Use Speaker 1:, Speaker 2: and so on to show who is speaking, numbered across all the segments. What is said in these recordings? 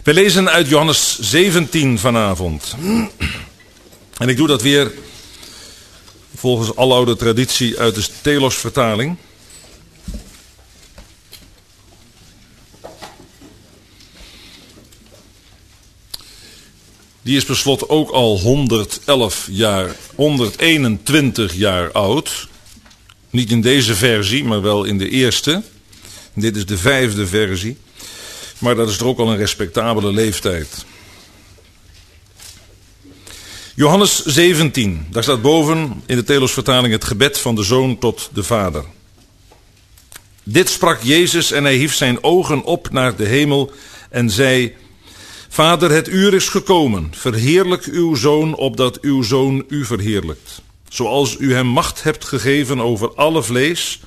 Speaker 1: We lezen uit Johannes 17 vanavond. En ik doe dat weer volgens aloude traditie uit de Telos-vertaling. Die is per slot ook al 121 jaar oud. Niet in deze versie, maar wel in de eerste. Dit is de 5e versie. Maar dat is toch ook al een respectabele leeftijd. Johannes 17, daar staat boven in de Telos-vertaling het gebed van de Zoon tot de Vader. Dit sprak Jezus en hij hief zijn ogen op naar de hemel en zei: Vader, het uur is gekomen, verheerlijk uw Zoon, opdat uw Zoon u verheerlijkt. Zoals u hem macht hebt gegeven over alle vlees,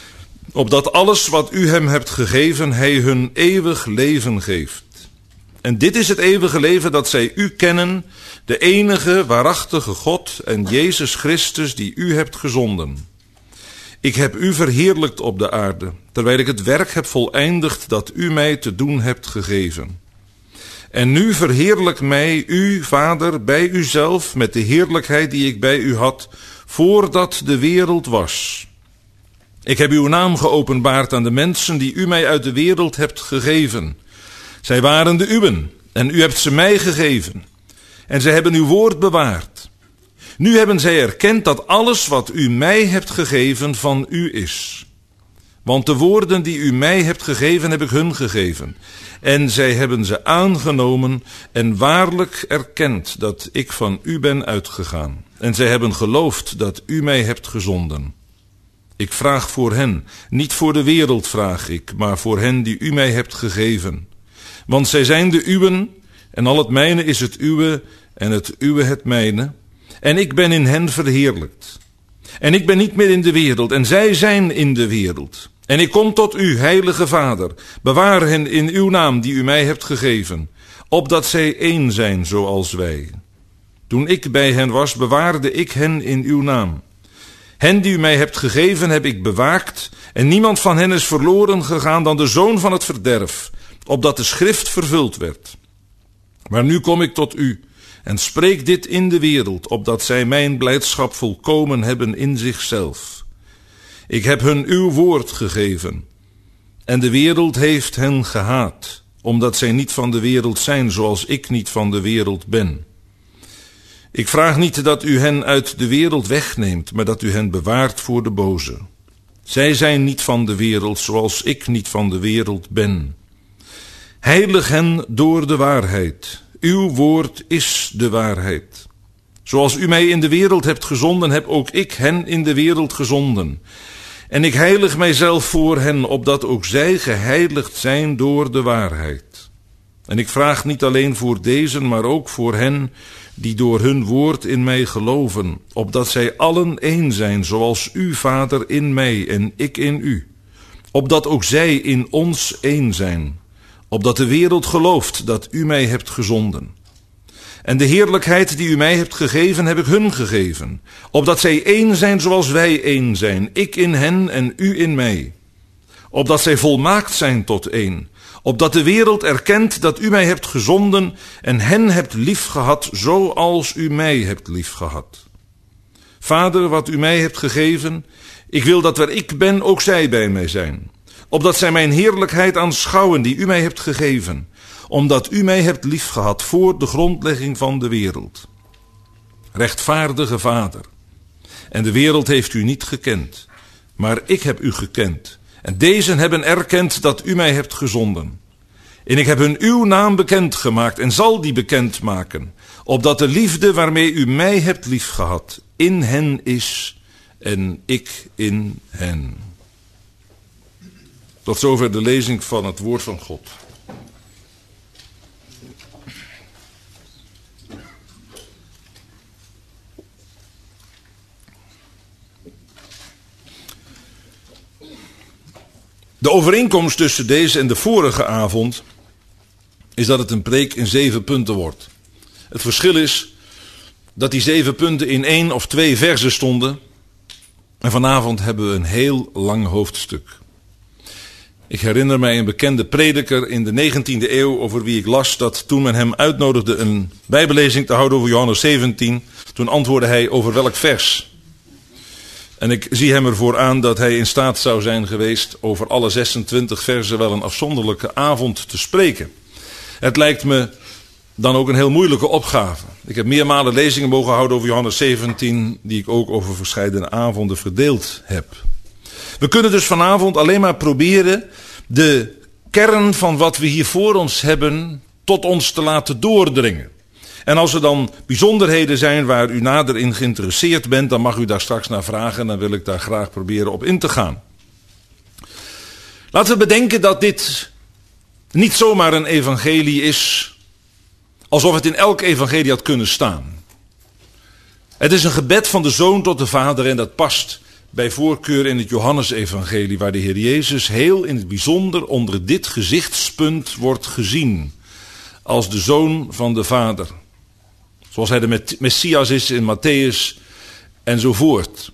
Speaker 1: opdat alles wat u hem hebt gegeven, hij hun eeuwig leven geeft. En dit is het eeuwige leven, dat zij u kennen, de enige waarachtige God en Jezus Christus die u hebt gezonden. Ik heb u verheerlijkt op de aarde, terwijl ik het werk heb voleindigd dat u mij te doen hebt gegeven. En nu verheerlijk mij, u, Vader, bij uzelf, met de heerlijkheid die ik bij u had, voordat de wereld was. Ik heb uw naam geopenbaard aan de mensen die u mij uit de wereld hebt gegeven. Zij waren de uwen, en u hebt ze mij gegeven. En zij hebben uw woord bewaard. Nu hebben zij erkend dat alles wat u mij hebt gegeven van u is. Want de woorden die u mij hebt gegeven, heb ik hun gegeven. En zij hebben ze aangenomen en waarlijk erkend dat ik van u ben uitgegaan. En zij hebben geloofd dat u mij hebt gezonden. Ik vraag voor hen, niet voor de wereld vraag ik, maar voor hen die u mij hebt gegeven. Want zij zijn de uwen, en al het mijne is het uwe, en het uwe het mijne. En ik ben in hen verheerlijkt. En ik ben niet meer in de wereld, en zij zijn in de wereld. En ik kom tot u, heilige Vader, bewaar hen in uw naam die u mij hebt gegeven, opdat zij één zijn zoals wij. Toen ik bij hen was, bewaarde ik hen in uw naam. Hen die u mij hebt gegeven heb ik bewaakt, en niemand van hen is verloren gegaan dan de zoon van het verderf, opdat de schrift vervuld werd. Maar nu kom ik tot u, en spreek dit in de wereld, opdat zij mijn blijdschap volkomen hebben in zichzelf. Ik heb hun uw woord gegeven, en de wereld heeft hen gehaat, omdat zij niet van de wereld zijn, zoals ik niet van de wereld ben. Ik vraag niet dat u hen uit de wereld wegneemt, maar dat u hen bewaart voor de boze. Zij zijn niet van de wereld, zoals ik niet van de wereld ben. Heilig hen door de waarheid. Uw woord is de waarheid. Zoals u mij in de wereld hebt gezonden, heb ook ik hen in de wereld gezonden. En ik heilig mijzelf voor hen, opdat ook zij geheiligd zijn door de waarheid. En ik vraag niet alleen voor deze, maar ook voor hen die door hun woord in mij geloven, opdat zij allen één zijn, zoals u, Vader, in mij en ik in u. Opdat ook zij in ons één zijn, opdat de wereld gelooft dat u mij hebt gezonden. En de heerlijkheid die u mij hebt gegeven, heb ik hun gegeven, opdat zij één zijn zoals wij één zijn, ik in hen en u in mij. Opdat zij volmaakt zijn tot één, opdat de wereld erkent dat u mij hebt gezonden en hen hebt liefgehad zoals u mij hebt liefgehad. Vader, wat u mij hebt gegeven, ik wil dat waar ik ben ook zij bij mij zijn, opdat zij mijn heerlijkheid aanschouwen die u mij hebt gegeven, omdat u mij hebt liefgehad voor de grondlegging van de wereld. Rechtvaardige Vader, en de wereld heeft u niet gekend, maar ik heb u gekend. En dezen hebben erkend dat u mij hebt gezonden. En ik heb hun uw naam bekendgemaakt en zal die bekendmaken, opdat de liefde waarmee u mij hebt liefgehad in hen is en ik in hen. Tot zover de lezing van het woord van God. De overeenkomst tussen deze en de vorige avond is dat het een preek in 7 punten wordt. Het verschil is dat die 7 punten in 1 of 2 versen stonden. En vanavond hebben we een heel lang hoofdstuk. Ik herinner mij een bekende prediker in de 19e eeuw over wie ik las dat toen men hem uitnodigde een bijbellezing te houden over Johannes 17, toen antwoordde hij over welk vers. En ik zie hem ervoor aan dat hij in staat zou zijn geweest over alle 26 versen wel een afzonderlijke avond te spreken. Het lijkt me dan ook een heel moeilijke opgave. Ik heb meermalen lezingen mogen houden over Johannes 17, die ik ook over verscheidene avonden verdeeld heb. We kunnen dus vanavond alleen maar proberen de kern van wat we hier voor ons hebben tot ons te laten doordringen. En als er dan bijzonderheden zijn waar u nader in geïnteresseerd bent, dan mag u daar straks naar vragen en dan wil ik daar graag proberen op in te gaan. Laten we bedenken dat dit niet zomaar een evangelie is, alsof het in elk evangelie had kunnen staan. Het is een gebed van de Zoon tot de Vader en dat past bij voorkeur in het Johannesevangelie, waar de Heer Jezus heel in het bijzonder onder dit gezichtspunt wordt gezien, als de Zoon van de Vader. Zoals hij de Messias is in Matthäus enzovoort.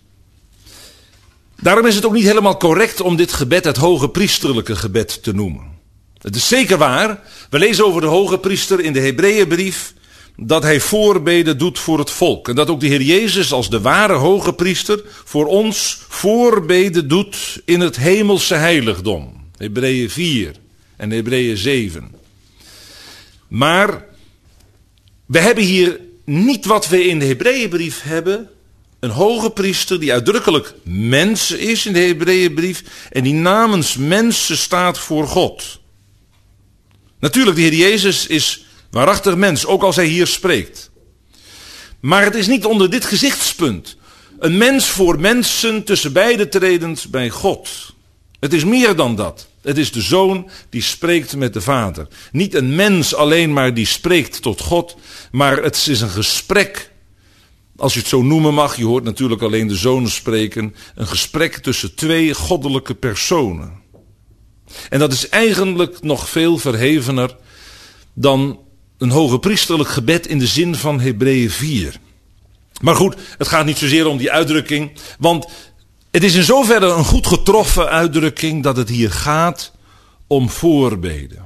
Speaker 1: Daarom is het ook niet helemaal correct om dit gebed het hoge priesterlijke gebed te noemen. Het is zeker waar, we lezen over de hoge priester in de Hebreeënbrief, dat hij voorbeden doet voor het volk. En dat ook de Heer Jezus als de ware hoge priester voor ons voorbeden doet in het hemelse heiligdom. Hebreeën 4 en Hebreeën 7. Maar we hebben hier niet wat we in de Hebreeënbrief hebben. Een hoge priester die uitdrukkelijk mens is in de Hebreeënbrief en die namens mensen staat voor God. Natuurlijk, de Heer Jezus is waarachtig mens, ook als hij hier spreekt. Maar het is niet onder dit gezichtspunt. Een mens voor mensen tussen beide tredend bij God. Het is meer dan dat. Het is de Zoon die spreekt met de Vader. Niet een mens alleen maar die spreekt tot God, maar het is een gesprek, als je het zo noemen mag, je hoort natuurlijk alleen de Zoon spreken, een gesprek tussen twee goddelijke personen. En dat is eigenlijk nog veel verhevener dan een hogepriesterlijk gebed in de zin van Hebreeën 4. Maar goed, het gaat niet zozeer om die uitdrukking, want het is in zoverre een goed getroffen uitdrukking dat het hier gaat om voorbeden.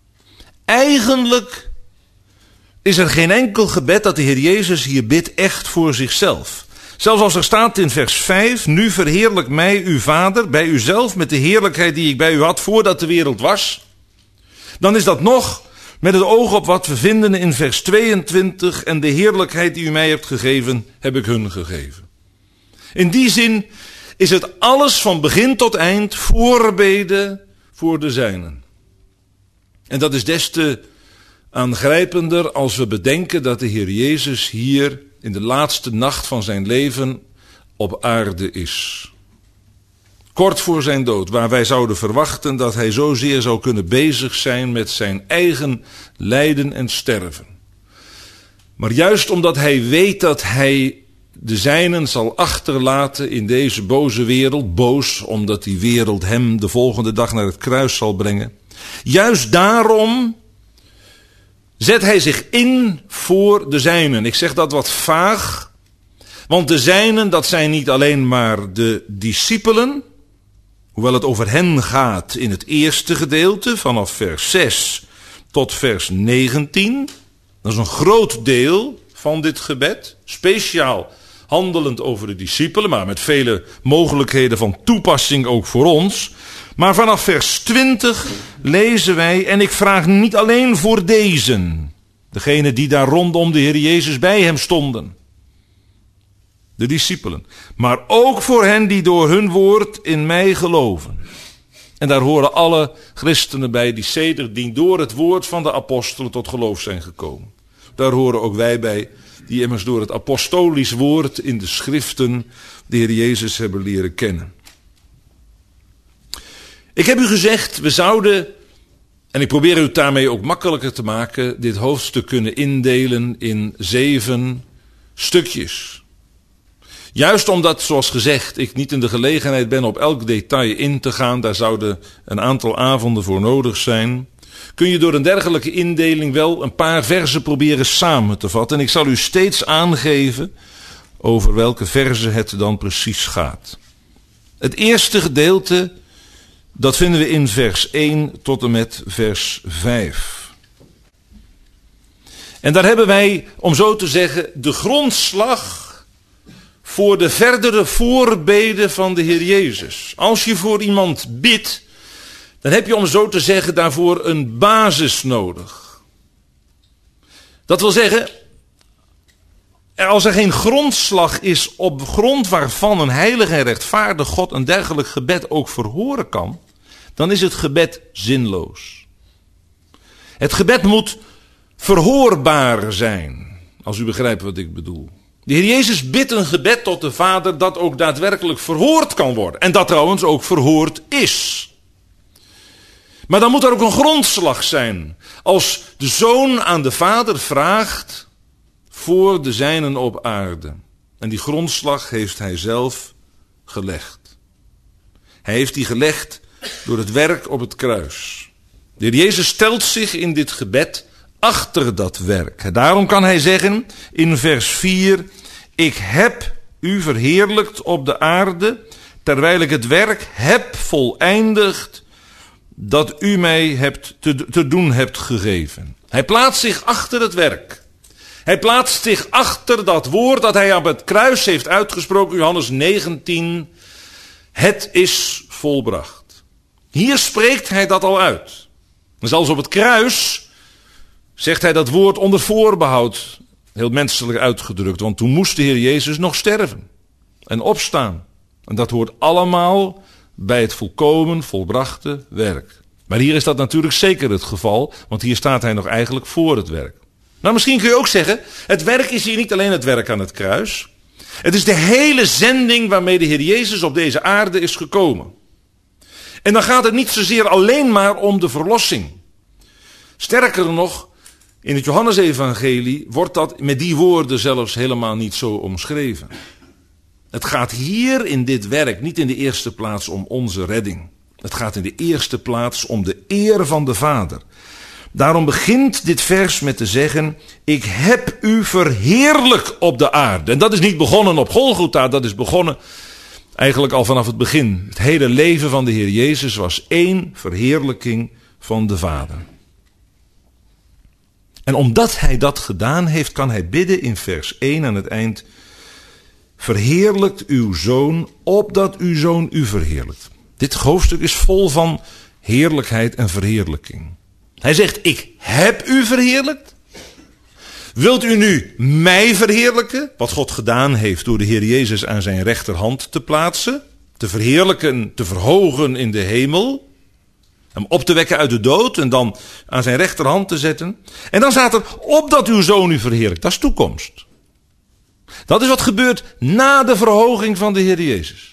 Speaker 1: Eigenlijk is er geen enkel gebed dat de Heer Jezus hier bidt echt voor zichzelf. Zelfs als er staat in vers 5, nu verheerlijk mij uw Vader bij uzelf met de heerlijkheid die ik bij u had voordat de wereld was. Dan is dat nog met het oog op wat we vinden in vers 22 en de heerlijkheid die u mij hebt gegeven, heb ik hun gegeven. In die zin is het alles van begin tot eind voorbeden voor de zijnen. En dat is des te aangrijpender als we bedenken dat de Heer Jezus hier in de laatste nacht van zijn leven op aarde is. Kort voor zijn dood, waar wij zouden verwachten dat hij zozeer zou kunnen bezig zijn met zijn eigen lijden en sterven. Maar juist omdat hij weet dat hij de zijnen zal achterlaten in deze boze wereld, boos omdat die wereld hem de volgende dag naar het kruis zal brengen. Juist daarom zet hij zich in voor de zijnen. Ik zeg dat wat vaag, want de zijnen, dat zijn niet alleen maar de discipelen, hoewel het over hen gaat in het eerste gedeelte, vanaf vers 6 tot vers 19. Dat is een groot deel van dit gebed, speciaal handelend over de discipelen, maar met vele mogelijkheden van toepassing ook voor ons. Maar vanaf vers 20 lezen wij, en ik vraag niet alleen voor dezen, degene die daar rondom de Heer Jezus bij hem stonden, de discipelen, maar ook voor hen die door hun woord in mij geloven. En daar horen alle christenen bij die sedertdien door het woord van de apostelen tot geloof zijn gekomen. Daar horen ook wij bij, die immers door het apostolisch woord in de schriften de Heer Jezus hebben leren kennen. Ik heb u gezegd, we zouden, en ik probeer u daarmee ook makkelijker te maken, dit hoofdstuk kunnen indelen in 7 stukjes. Juist omdat, zoals gezegd, ik niet in de gelegenheid ben op elk detail in te gaan, daar zouden een aantal avonden voor nodig zijn, kun je door een dergelijke indeling wel een paar verzen proberen samen te vatten. En ik zal u steeds aangeven over welke verzen het dan precies gaat. Het eerste gedeelte Dat vinden we in vers 1 tot en met vers 5. En daar hebben wij, om zo te zeggen, de grondslag voor de verdere voorbeden van de Heer Jezus. Als je voor iemand bidt, dan heb je, om zo te zeggen, daarvoor een basis nodig. Dat wil zeggen, als er geen grondslag is op grond waarvan een heilig en rechtvaardig God een dergelijk gebed ook verhoren kan, dan is het gebed zinloos. Het gebed moet verhoorbaar zijn, als u begrijpt wat ik bedoel. De Heer Jezus bidt een gebed tot de Vader dat ook daadwerkelijk verhoord kan worden. En dat trouwens ook verhoord is. Maar dan moet er ook een grondslag zijn. Als de Zoon aan de Vader vraagt voor de zijnen op aarde. En die grondslag heeft hij zelf gelegd. Hij heeft die gelegd door het werk op het kruis. De Heer Jezus stelt zich in dit gebed achter dat werk. Daarom kan hij zeggen in vers 4: ik heb u verheerlijkt op de aarde, terwijl ik het werk heb voleindigd dat u mij te doen hebt gegeven. Hij plaatst zich achter het werk. Hij plaatst zich achter dat woord dat hij op het kruis heeft uitgesproken, Johannes 19. Het is volbracht. Hier spreekt hij dat al uit. En zelfs op het kruis zegt hij dat woord onder voorbehoud, heel menselijk uitgedrukt. Want toen moest de Heer Jezus nog sterven en opstaan. En dat hoort allemaal bij het volkomen volbrachte werk. Maar hier is dat natuurlijk zeker het geval, want hier staat hij nog eigenlijk voor het werk. Nou, misschien kun je ook zeggen, het werk is hier niet alleen het werk aan het kruis. Het is de hele zending waarmee de Heer Jezus op deze aarde is gekomen. En dan gaat het niet zozeer alleen maar om de verlossing. Sterker nog, in het Johannesevangelie wordt dat met die woorden zelfs helemaal niet zo omschreven. Het gaat hier in dit werk niet in de eerste plaats om onze redding. Het gaat in de eerste plaats om de eer van de Vader. Daarom begint dit vers met te zeggen: ik heb u verheerlijkt op de aarde. En dat is niet begonnen op Golgotha, dat is begonnen eigenlijk al vanaf het begin. Het hele leven van de Heer Jezus was één verheerlijking van de Vader. En omdat hij dat gedaan heeft, kan hij bidden in vers 1 aan het eind: verheerlijkt uw Zoon, opdat uw Zoon u verheerlijkt. Dit hoofdstuk is vol van heerlijkheid en verheerlijking. Hij zegt: ik heb u verheerlijkt. Wilt u nu mij verheerlijken? Wat God gedaan heeft door de Heer Jezus aan zijn rechterhand te plaatsen. Te verheerlijken, te verhogen in de hemel. Hem op te wekken uit de dood en dan aan zijn rechterhand te zetten. En dan staat er: opdat uw Zoon u verheerlijkt. Dat is toekomst. Dat is wat gebeurt na de verhoging van de Heer Jezus.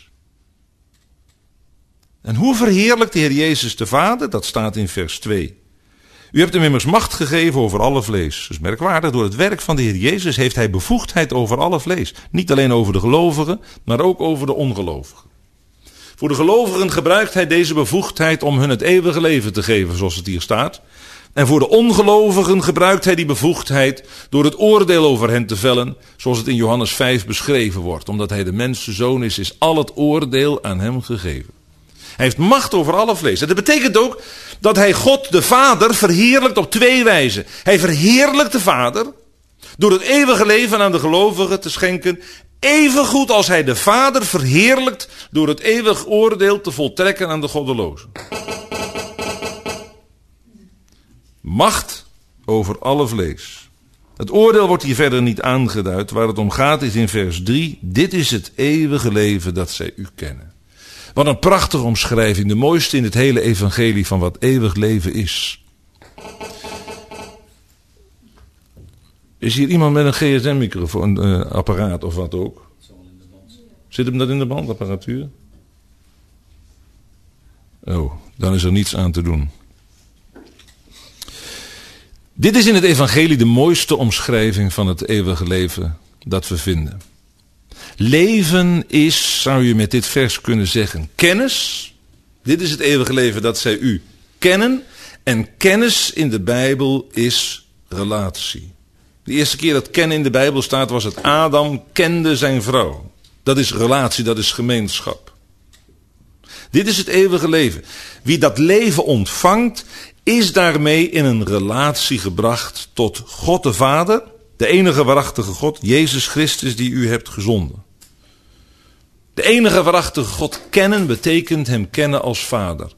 Speaker 1: En hoe verheerlijkt de Heer Jezus de Vader? Dat staat in vers 2. U hebt hem immers macht gegeven over alle vlees. Dus merkwaardig, door het werk van de Heer Jezus heeft hij bevoegdheid over alle vlees. Niet alleen over de gelovigen, maar ook over de ongelovigen. Voor de gelovigen gebruikt hij deze bevoegdheid om hun het eeuwige leven te geven, zoals het hier staat. En voor de ongelovigen gebruikt hij die bevoegdheid door het oordeel over hen te vellen, zoals het in Johannes 5 beschreven wordt. Omdat hij de mensenzoon is al het oordeel aan hem gegeven. Hij heeft macht over alle vlees. En dat betekent ook dat hij God de Vader verheerlijkt op twee wijzen. Hij verheerlijkt de Vader door het eeuwige leven aan de gelovigen te schenken, evengoed als hij de Vader verheerlijkt door het eeuwig oordeel te voltrekken aan de goddelozen. Macht over alle vlees. Het oordeel wordt hier verder niet aangeduid. Waar het om gaat is in vers 3. Dit is het eeuwige leven dat zij u kennen. Wat een prachtige omschrijving. De mooiste in het hele evangelie van wat eeuwig leven is. Is hier iemand met een gsm-microfoon, apparaat of wat ook? Zit hem dat in de bandapparatuur? Oh, dan is er niets aan te doen. Dit is in het evangelie de mooiste omschrijving van het eeuwige leven dat we vinden. Leven is, zou je met dit vers kunnen zeggen, kennis. Dit is het eeuwige leven dat zij u kennen. En kennis in de Bijbel is relatie. De eerste keer dat kennen in de Bijbel staat was het Adam kende zijn vrouw. Dat is relatie, dat is gemeenschap. Dit is het eeuwige leven. Wie dat leven ontvangt, is daarmee in een relatie gebracht tot God de Vader, de enige waarachtige God, Jezus Christus die u hebt gezonden. De enige waarachtige God kennen betekent hem kennen als Vader.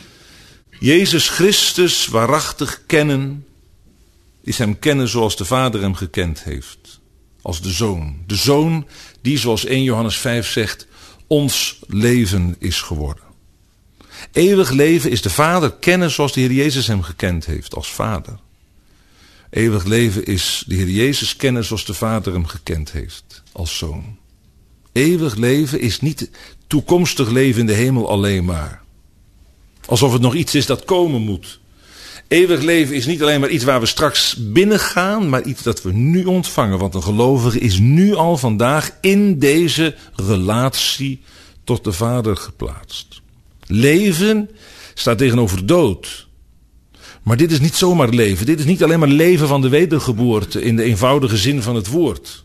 Speaker 1: Jezus Christus waarachtig kennen is hem kennen zoals de Vader hem gekend heeft. Als de Zoon. De Zoon die, zoals 1 Johannes 5 zegt, ons leven is geworden. Eeuwig leven is de Vader kennen zoals de Heer Jezus hem gekend heeft als Vader. Eeuwig leven is de Heer Jezus kennen zoals de Vader hem gekend heeft als Zoon. Eeuwig leven is niet toekomstig leven in de hemel alleen maar. Alsof het nog iets is dat komen moet. Eeuwig leven is niet alleen maar iets waar we straks binnengaan, maar iets dat we nu ontvangen. Want een gelovige is nu al vandaag in deze relatie tot de Vader geplaatst. Leven staat tegenover dood. Maar dit is niet zomaar leven. Dit is niet alleen maar leven van de wedergeboorte in de eenvoudige zin van het woord.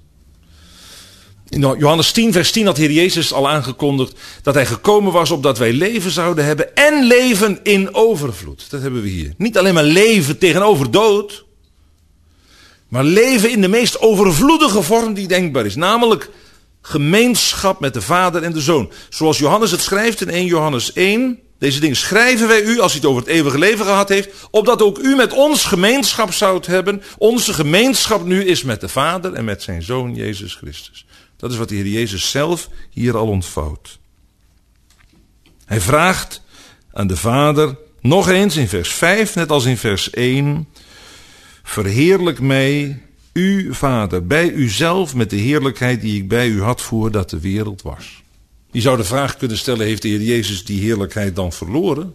Speaker 1: In Johannes 10 vers 10 had de Heer Jezus al aangekondigd dat hij gekomen was opdat wij leven zouden hebben en leven in overvloed. Dat hebben we hier. Niet alleen maar leven tegenover dood, maar leven in de meest overvloedige vorm die denkbaar is. Namelijk gemeenschap met de Vader en de Zoon. Zoals Johannes het schrijft in 1 Johannes 1. Deze dingen schrijven wij u, als hij het over het eeuwige leven gehad heeft, opdat ook u met ons gemeenschap zoudt hebben. Onze gemeenschap nu is met de Vader en met zijn Zoon Jezus Christus. Dat is wat de Heer Jezus zelf hier al ontvouwt. Hij vraagt aan de Vader, nog eens in vers 5, net als in vers 1. Verheerlijk mij, u Vader, bij uzelf met de heerlijkheid die ik bij u had voordat de wereld was. Je zou de vraag kunnen stellen, heeft de Heer Jezus die heerlijkheid dan verloren?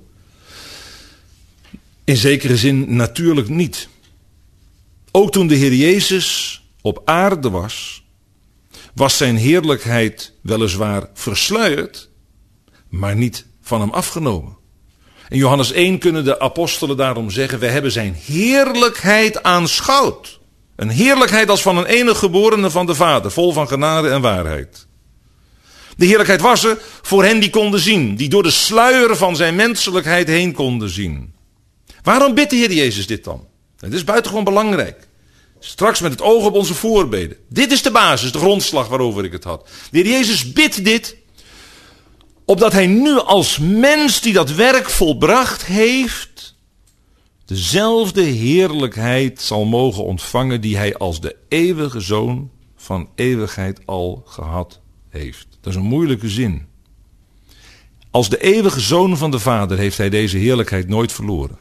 Speaker 1: In zekere zin natuurlijk niet. Ook toen de Heer Jezus op aarde was zijn heerlijkheid weliswaar versluierd, maar niet van hem afgenomen. In Johannes 1 kunnen de apostelen daarom zeggen, wij hebben zijn heerlijkheid aanschouwd. Een heerlijkheid als van een enige geborene van de Vader, vol van genade en waarheid. De heerlijkheid was er voor hen die konden zien, die door de sluier van zijn menselijkheid heen konden zien. Waarom bidt de Heer Jezus dit dan? Het is buitengewoon belangrijk. Straks met het oog op onze voorbeden. Dit is de basis, de grondslag waarover ik het had. De Heer Jezus bidt dit, opdat hij nu als mens die dat werk volbracht heeft, dezelfde heerlijkheid zal mogen ontvangen die hij als de eeuwige Zoon van eeuwigheid al gehad heeft. Dat is een moeilijke zin. Als de eeuwige Zoon van de Vader heeft hij deze heerlijkheid nooit verloren.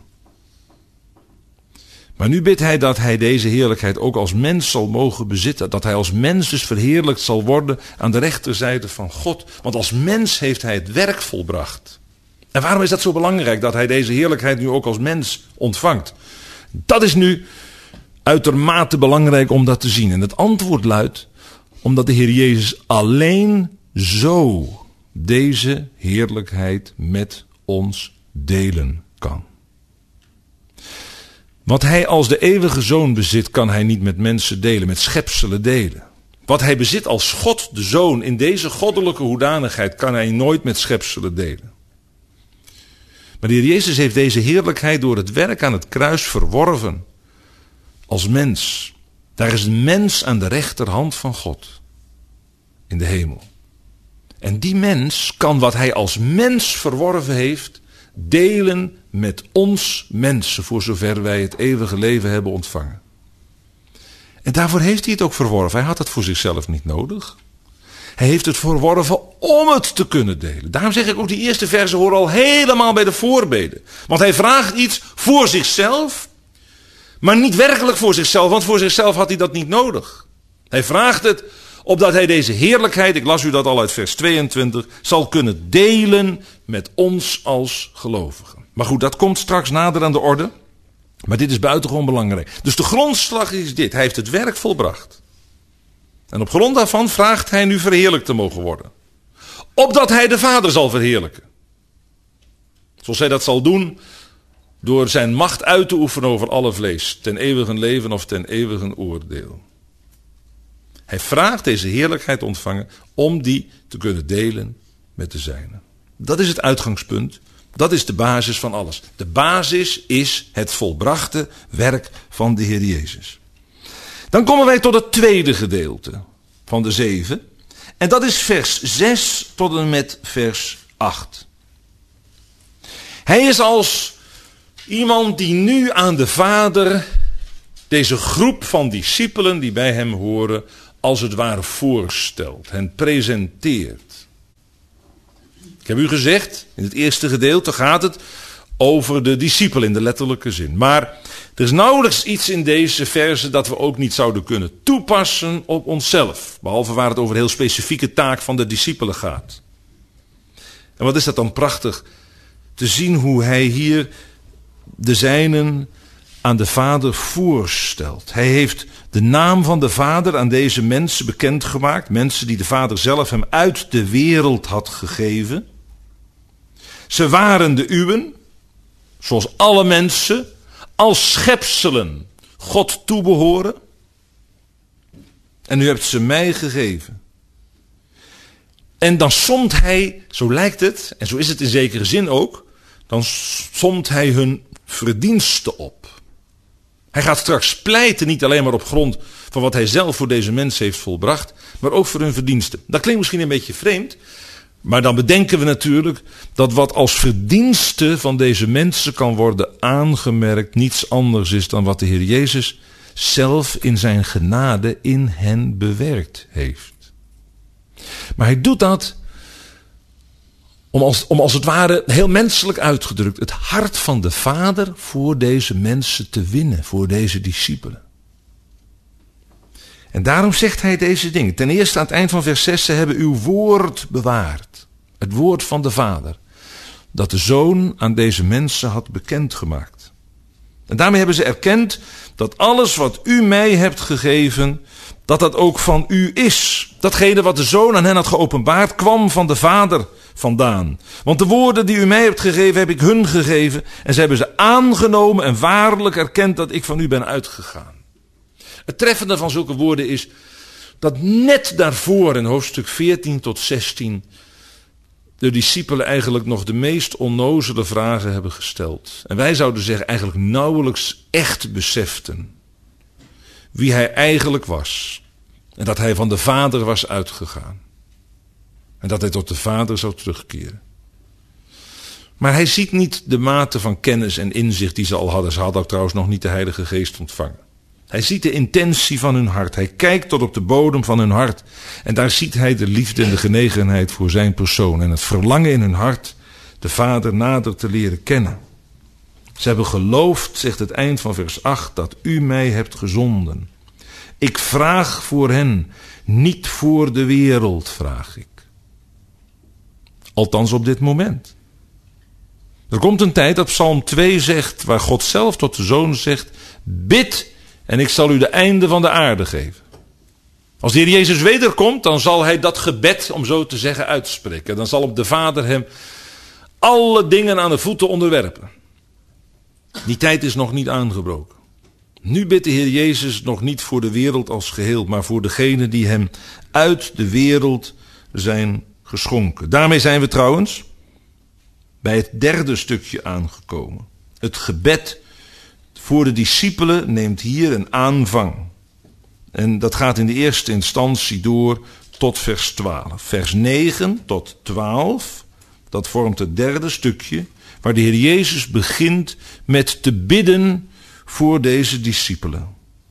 Speaker 1: Maar nu bidt hij dat hij deze heerlijkheid ook als mens zal mogen bezitten. Dat hij als mens dus verheerlijkt zal worden aan de rechterzijde van God. Want als mens heeft hij het werk volbracht. En waarom is dat zo belangrijk dat hij deze heerlijkheid nu ook als mens ontvangt? Dat is nu uitermate belangrijk om dat te zien. En het antwoord luidt, omdat de Heer Jezus alleen zo deze heerlijkheid met ons delen kan. Wat hij als de eeuwige Zoon bezit, kan hij niet met mensen delen, met schepselen delen. Wat hij bezit als God de Zoon in deze goddelijke hoedanigheid, kan hij nooit met schepselen delen. Maar de Heer Jezus heeft deze heerlijkheid door het werk aan het kruis verworven als mens. Daar is een mens aan de rechterhand van God in de hemel. En die mens kan wat hij als mens verworven heeft delen met ons mensen, voor zover wij het eeuwige leven hebben ontvangen. En daarvoor heeft hij het ook verworven. Hij had het voor zichzelf niet nodig. Hij heeft het verworven om het te kunnen delen. Daarom zeg ik ook, die eerste versen horen al helemaal bij de voorbeden. Want hij vraagt iets voor zichzelf, maar niet werkelijk voor zichzelf, want voor zichzelf had hij dat niet nodig. Hij vraagt het opdat hij deze heerlijkheid, ik las u dat al uit vers 22, zal kunnen delen met ons als gelovigen. Maar goed, dat komt straks nader aan de orde. Maar dit is buitengewoon belangrijk. Dus de grondslag is dit. Hij heeft het werk volbracht. En op grond daarvan vraagt hij nu verheerlijkt te mogen worden. Opdat hij de Vader zal verheerlijken. Zoals hij dat zal doen door zijn macht uit te oefenen over alle vlees. Ten eeuwigen leven of ten eeuwigen oordeel. Hij vraagt deze heerlijkheid ontvangen om die te kunnen delen met de zijnen. Dat is het uitgangspunt. Dat is de basis van alles. De basis is het volbrachte werk van de Heer Jezus. Dan komen wij tot het tweede gedeelte van de 7. En dat is vers 6 tot en met vers 8. Hij is als iemand die nu aan de Vader deze groep van discipelen die bij hem horen als het ware voorstelt, hen presenteert. Ik heb u gezegd, in het eerste gedeelte gaat het over de discipelen in de letterlijke zin. Maar er is nauwelijks iets in deze verzen dat we ook niet zouden kunnen toepassen op onszelf. Behalve waar het over een heel specifieke taak van de discipelen gaat. En wat is dat dan prachtig te zien hoe hij hier de zijnen aan de Vader voorstelt. Hij heeft de naam van de Vader aan deze mensen bekendgemaakt. Mensen die de Vader zelf hem uit de wereld had gegeven. Ze waren de uwen, zoals alle mensen, als schepselen God toebehoren. En u hebt ze mij gegeven. En dan somt hij, zo lijkt het, en zo is het in zekere zin ook, dan somt hij hun verdiensten op. Hij gaat straks pleiten, niet alleen maar op grond van wat hij zelf voor deze mensen heeft volbracht, maar ook voor hun verdiensten. Dat klinkt misschien een beetje vreemd, maar dan bedenken we natuurlijk dat wat als verdienste van deze mensen kan worden aangemerkt niets anders is dan wat de Heer Jezus zelf in zijn genade in hen bewerkt heeft. Maar hij doet dat om als het ware heel menselijk uitgedrukt het hart van de Vader voor deze mensen te winnen, voor deze discipelen. En daarom zegt hij deze dingen. Ten eerste aan het eind van vers 6, ze hebben uw woord bewaard. Het woord van de Vader. Dat de Zoon aan deze mensen had bekendgemaakt. En daarmee hebben ze erkend dat alles wat u mij hebt gegeven, dat dat ook van u is. Datgene wat de Zoon aan hen had geopenbaard, kwam van de Vader vandaan. Want de woorden die u mij hebt gegeven, heb ik hun gegeven. En ze hebben ze aangenomen en waarlijk erkend dat ik van u ben uitgegaan. Het treffende van zulke woorden is dat net daarvoor in hoofdstuk 14 tot 16 de discipelen eigenlijk nog de meest onnozele vragen hebben gesteld. En wij zouden zeggen eigenlijk nauwelijks echt beseften wie hij eigenlijk was. En dat hij van de Vader was uitgegaan. En dat hij tot de Vader zou terugkeren. Maar hij ziet niet de mate van kennis en inzicht die ze al hadden. Ze hadden ook trouwens nog niet de Heilige Geest ontvangen. Hij ziet de intentie van hun hart. Hij kijkt tot op de bodem van hun hart. En daar ziet hij de liefde en de genegenheid voor zijn persoon. En het verlangen in hun hart de Vader nader te leren kennen. Ze hebben geloofd, zegt het eind van vers 8, dat u mij hebt gezonden. Ik vraag voor hen, niet voor de wereld vraag ik. Althans op dit moment. Er komt een tijd dat Psalm 2 zegt, waar God zelf tot de Zoon zegt, bid en ik zal u de einde van de aarde geven. Als de Heer Jezus wederkomt, dan zal hij dat gebed, om zo te zeggen, uitspreken. Dan zal op de Vader hem alle dingen aan de voeten onderwerpen. Die tijd is nog niet aangebroken. Nu bidt de Heer Jezus nog niet voor de wereld als geheel, maar voor degenen die hem uit de wereld zijn geschonken. Daarmee zijn we trouwens bij het derde stukje aangekomen. Het gebed voor de discipelen neemt hier een aanvang. En dat gaat in de eerste instantie door tot vers 12. Vers 9 tot 12, dat vormt het derde stukje, waar de Heer Jezus begint met te bidden voor deze discipelen.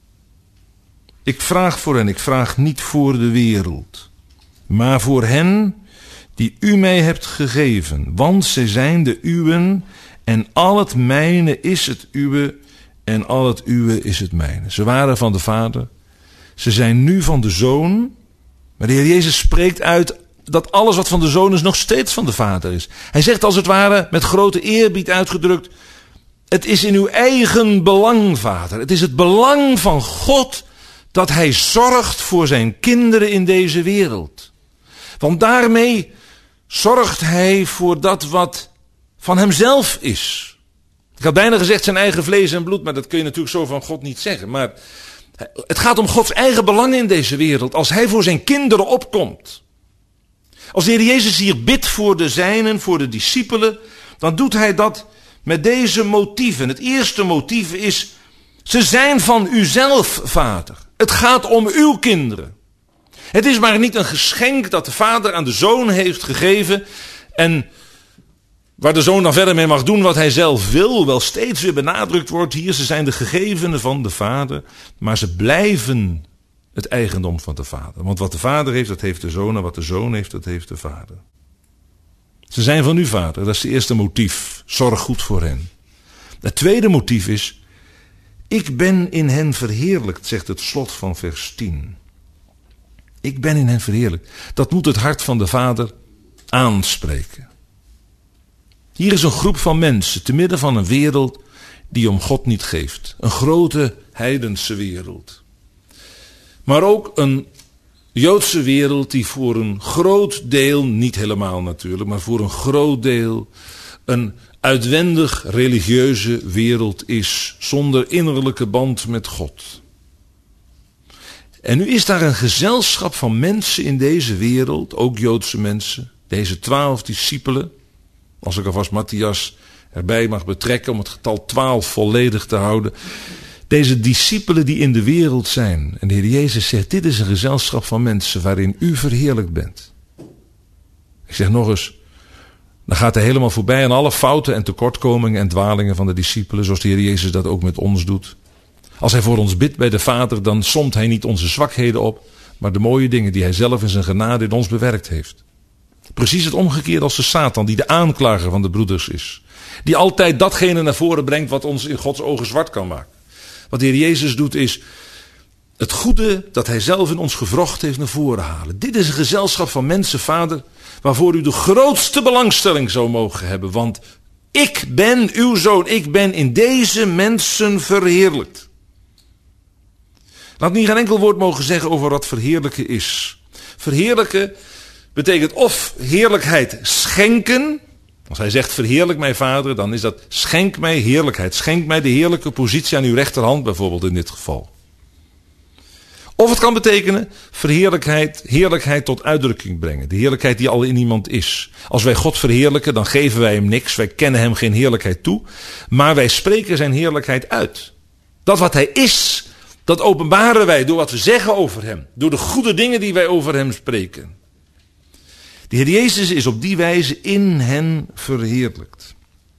Speaker 1: Ik vraag voor hen, ik vraag niet voor de wereld, maar voor hen die u mij hebt gegeven, want zij zijn de uwen en al het mijne is het uwe en al het uwe is het mijne. Ze waren van de Vader, ze zijn nu van de Zoon, maar de Heer Jezus spreekt uit dat alles wat van de Zoon is nog steeds van de Vader is. Hij zegt als het ware met grote eerbied uitgedrukt, het is in uw eigen belang, Vader. Het is het belang van God dat hij zorgt voor zijn kinderen in deze wereld. Want daarmee zorgt hij voor dat wat van hemzelf is. Ik had bijna gezegd zijn eigen vlees en bloed, maar dat kun je natuurlijk zo van God niet zeggen. Maar het gaat om Gods eigen belang in deze wereld. Als hij voor zijn kinderen opkomt. Als de Heer Jezus hier bidt voor de zijnen, voor de discipelen, dan doet hij dat met deze motieven. Het eerste motief is, ze zijn van uzelf, Vader. Het gaat om uw kinderen. Het is maar niet een geschenk dat de Vader aan de Zoon heeft gegeven en waar de Zoon dan verder mee mag doen wat hij zelf wil, hoewel steeds weer benadrukt wordt hier, ze zijn de gegevenen van de Vader, maar ze blijven het eigendom van de Vader. Want wat de Vader heeft, dat heeft de Zoon, en wat de Zoon heeft, dat heeft de Vader. Ze zijn van u, Vader, dat is het eerste motief. Zorg goed voor hen. Het tweede motief is, ik ben in hen verheerlijkt, zegt het slot van vers 10. Ik ben in hen verheerlijkt. Dat moet het hart van de Vader aanspreken. Hier is een groep van mensen, te midden van een wereld die om God niet geeft. Een grote heidense wereld. Maar ook een Joodse wereld die voor een groot deel, niet helemaal natuurlijk, maar voor een groot deel een uitwendig religieuze wereld is, zonder innerlijke band met God. En nu is daar een gezelschap van mensen in deze wereld, ook Joodse mensen, deze 12 discipelen, als ik alvast Matthias erbij mag betrekken om het getal 12 volledig te houden. Deze discipelen die in de wereld zijn. En de Heer Jezus zegt, dit is een gezelschap van mensen waarin u verheerlijkt bent. Ik zeg nog eens, dan gaat hij helemaal voorbij aan alle fouten en tekortkomingen en dwalingen van de discipelen, zoals de Heer Jezus dat ook met ons doet. Als hij voor ons bidt bij de Vader, dan somt hij niet onze zwakheden op, maar de mooie dingen die hij zelf in zijn genade in ons bewerkt heeft. Precies het omgekeerde als de Satan, die de aanklager van de broeders is. Die altijd datgene naar voren brengt wat ons in Gods ogen zwart kan maken. Wat de Heer Jezus doet is het goede dat hij zelf in ons gewrocht heeft naar voren halen. Dit is een gezelschap van mensen, Vader, waarvoor u de grootste belangstelling zou mogen hebben. Want ik ben uw zoon, ik ben in deze mensen verheerlijkt. Laat niet geen enkel woord mogen zeggen over wat verheerlijken is. Verheerlijken betekent of heerlijkheid schenken. Als hij zegt verheerlijk mij Vader, dan is dat schenk mij heerlijkheid. Schenk mij de heerlijke positie aan uw rechterhand bijvoorbeeld in dit geval. Of het kan betekenen heerlijkheid tot uitdrukking brengen. De heerlijkheid die al in iemand is. Als wij God verheerlijken, dan geven wij hem niks. Wij kennen hem geen heerlijkheid toe. Maar wij spreken zijn heerlijkheid uit. Dat wat hij is, dat openbaren wij door wat we zeggen over hem. Door de goede dingen die wij over hem spreken. De Heer Jezus is op die wijze in hen verheerlijkt.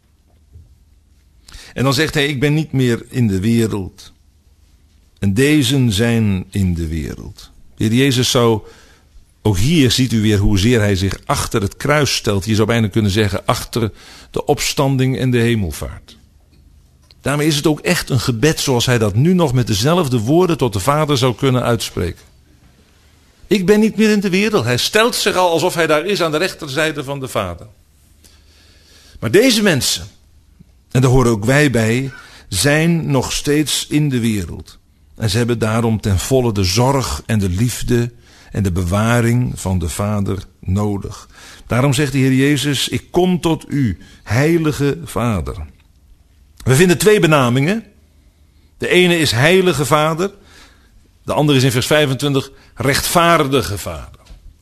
Speaker 1: En dan zegt hij, ik ben niet meer in de wereld. En deze zijn in de wereld. De Heer Jezus zou, ook hier ziet u weer hoezeer hij zich achter het kruis stelt. Je zou bijna kunnen zeggen, achter de opstanding en de hemelvaart. Daarmee is het ook echt een gebed zoals hij dat nu nog met dezelfde woorden tot de Vader zou kunnen uitspreken. Ik ben niet meer in de wereld. Hij stelt zich al alsof hij daar is aan de rechterzijde van de Vader. Maar deze mensen, en daar horen ook wij bij, zijn nog steeds in de wereld. En ze hebben daarom ten volle de zorg en de liefde en de bewaring van de Vader nodig. Daarom zegt de Heer Jezus, ik kom tot u, heilige Vader. We vinden 2 benamingen. De ene is heilige Vader. De andere is in vers 25 rechtvaardige Vader.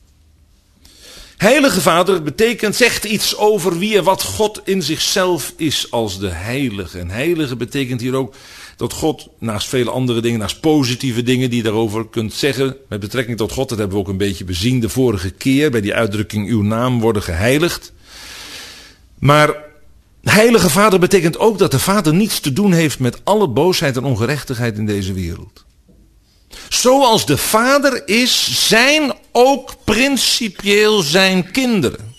Speaker 1: Heilige Vader betekent, zegt iets over wie en wat God in zichzelf is als de heilige. En heilige betekent hier ook dat God, naast vele andere dingen, naast positieve dingen die je daarover kunt zeggen, met betrekking tot God, dat hebben we ook een beetje bezien de vorige keer, bij die uitdrukking uw naam worden geheiligd. Maar heilige Vader betekent ook dat de Vader niets te doen heeft met alle boosheid en ongerechtigheid in deze wereld. Zoals de Vader is, zijn ook principieel zijn kinderen.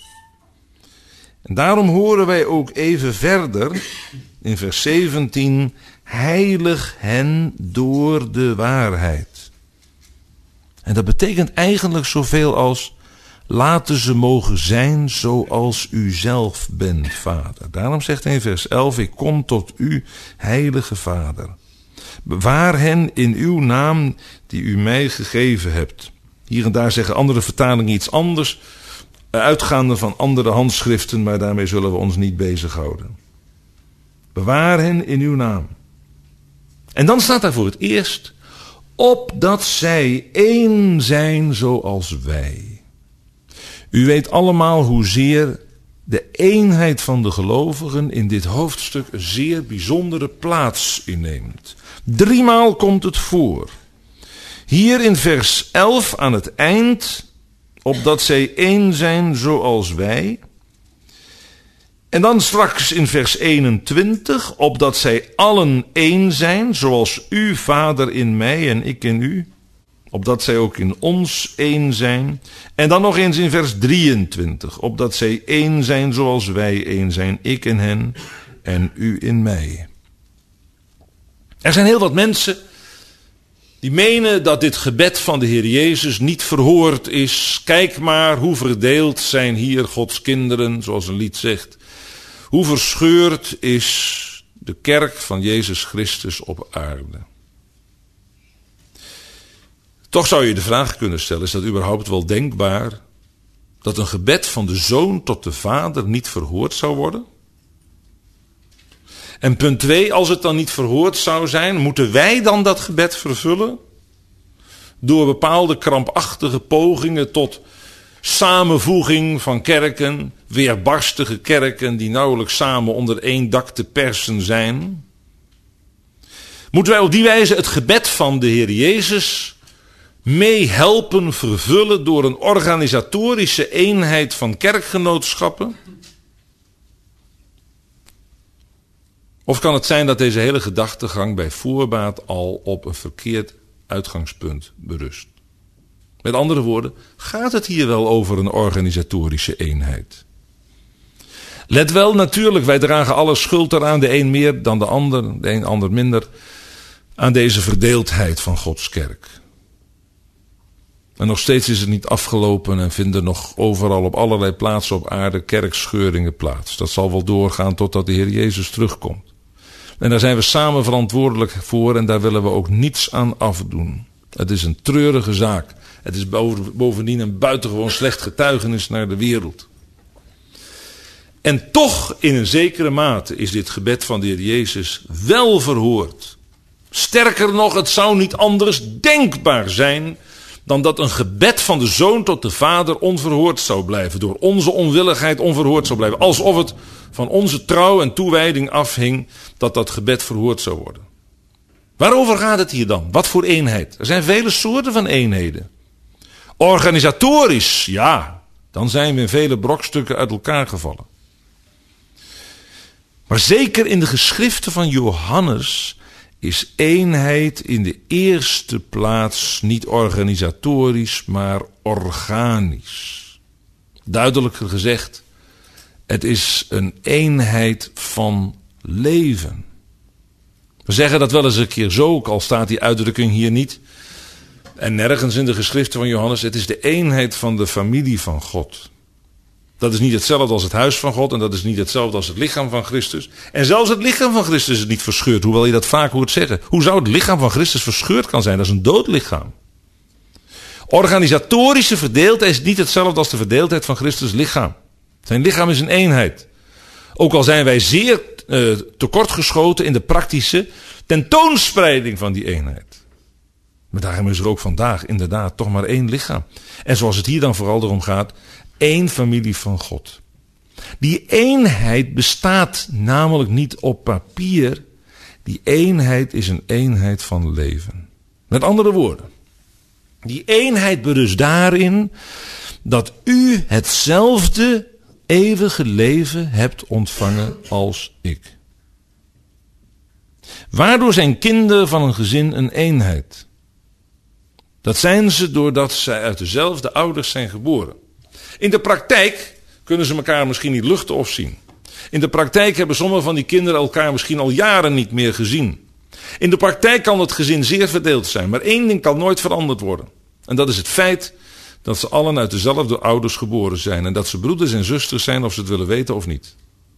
Speaker 1: En daarom horen wij ook even verder in vers 17, heilig hen door de waarheid. En dat betekent eigenlijk zoveel als, laten ze mogen zijn zoals u zelf bent, Vader. Daarom zegt hij in vers 11, ik kom tot u, heilige Vader. Bewaar hen in uw naam die u mij gegeven hebt. Hier en daar zeggen andere vertalingen iets anders, uitgaande van andere handschriften, maar daarmee zullen we ons niet bezighouden. Bewaar hen in uw naam. En dan staat daar voor het eerst, opdat zij één zijn zoals wij. U weet allemaal hoezeer de eenheid van de gelovigen in dit hoofdstuk een zeer bijzondere plaats inneemt. 3 maal komt het voor. Hier in vers 11 aan het eind, opdat zij één zijn zoals wij. En dan straks in vers 21, opdat zij allen één zijn, zoals u, Vader, in mij en ik in u. Opdat zij ook in ons één zijn. En dan nog eens in vers 23, opdat zij één zijn zoals wij één zijn, ik in hen en u in mij. Er zijn heel wat mensen die menen dat dit gebed van de Heer Jezus niet verhoord is. Kijk maar hoe verdeeld zijn hier Gods kinderen, zoals een lied zegt. Hoe verscheurd is de kerk van Jezus Christus op aarde. Toch zou je de vraag kunnen stellen, is dat überhaupt wel denkbaar dat een gebed van de Zoon tot de Vader niet verhoord zou worden? En punt 2, als het dan niet verhoord zou zijn, moeten wij dan dat gebed vervullen? Door bepaalde krampachtige pogingen tot samenvoeging van kerken, weerbarstige kerken die nauwelijks samen onder één dak te persen zijn? Moeten wij op die wijze het gebed van de Heer Jezus mee helpen vervullen door een organisatorische eenheid van kerkgenootschappen? Of kan het zijn dat deze hele gedachtegang bij voorbaat al op een verkeerd uitgangspunt berust? Met andere woorden, gaat het hier wel over een organisatorische eenheid? Let wel, natuurlijk, wij dragen alle schuld eraan, de een meer dan de ander, de een ander minder, aan deze verdeeldheid van Gods kerk. En nog steeds is het niet afgelopen en vinden nog overal op allerlei plaatsen op aarde kerkscheuringen plaats. Dat zal wel doorgaan totdat de Heer Jezus terugkomt. En daar zijn we samen verantwoordelijk voor en daar willen we ook niets aan afdoen. Het is een treurige zaak. Het is bovendien een buitengewoon slecht getuigenis naar de wereld. En toch in een zekere mate is dit gebed van de Heer Jezus wel verhoord. Sterker nog, het zou niet anders denkbaar zijn dan dat een gebed van de Zoon tot de Vader onverhoord zou blijven. Door onze onwilligheid onverhoord zou blijven. Alsof het van onze trouw en toewijding afhing dat dat gebed verhoord zou worden. Waarover gaat het hier dan? Wat voor eenheid? Er zijn vele soorten van eenheden. Organisatorisch, ja, dan zijn we in vele brokstukken uit elkaar gevallen. Maar zeker in de geschriften van Johannes is eenheid in de eerste plaats niet organisatorisch, maar organisch. Duidelijker gezegd, het is een eenheid van leven. We zeggen dat wel eens een keer zo, ook al staat die uitdrukking hier niet. En nergens in de geschriften van Johannes, het is de eenheid van de familie van God. Dat is niet hetzelfde als het huis van God en dat is niet hetzelfde als het lichaam van Christus. En zelfs het lichaam van Christus is niet verscheurd, hoewel je dat vaak hoort zeggen. Hoe zou het lichaam van Christus verscheurd kan zijn? Dat is een dood lichaam. Organisatorische verdeeldheid is niet hetzelfde als de verdeeldheid van Christus' lichaam. Zijn lichaam is een eenheid. Ook al zijn wij zeer tekortgeschoten in de praktische tentoonspreiding van die eenheid. Maar daarom is er ook vandaag inderdaad toch maar één lichaam. En zoals het hier dan vooral erom gaat, één familie van God. Die eenheid bestaat namelijk niet op papier. Die eenheid is een eenheid van leven. Met andere woorden, die eenheid berust daarin dat u hetzelfde eeuwige leven hebt ontvangen als ik. Waardoor zijn kinderen van een gezin een eenheid? Dat zijn ze doordat zij uit dezelfde ouders zijn geboren. In de praktijk kunnen ze elkaar misschien niet luchten of zien. In de praktijk hebben sommige van die kinderen elkaar misschien al jaren niet meer gezien. In de praktijk kan het gezin zeer verdeeld zijn, maar één ding kan nooit veranderd worden. En dat is het feit dat ze allen uit dezelfde ouders geboren zijn. En dat ze broeders en zusters zijn of ze het willen weten of niet.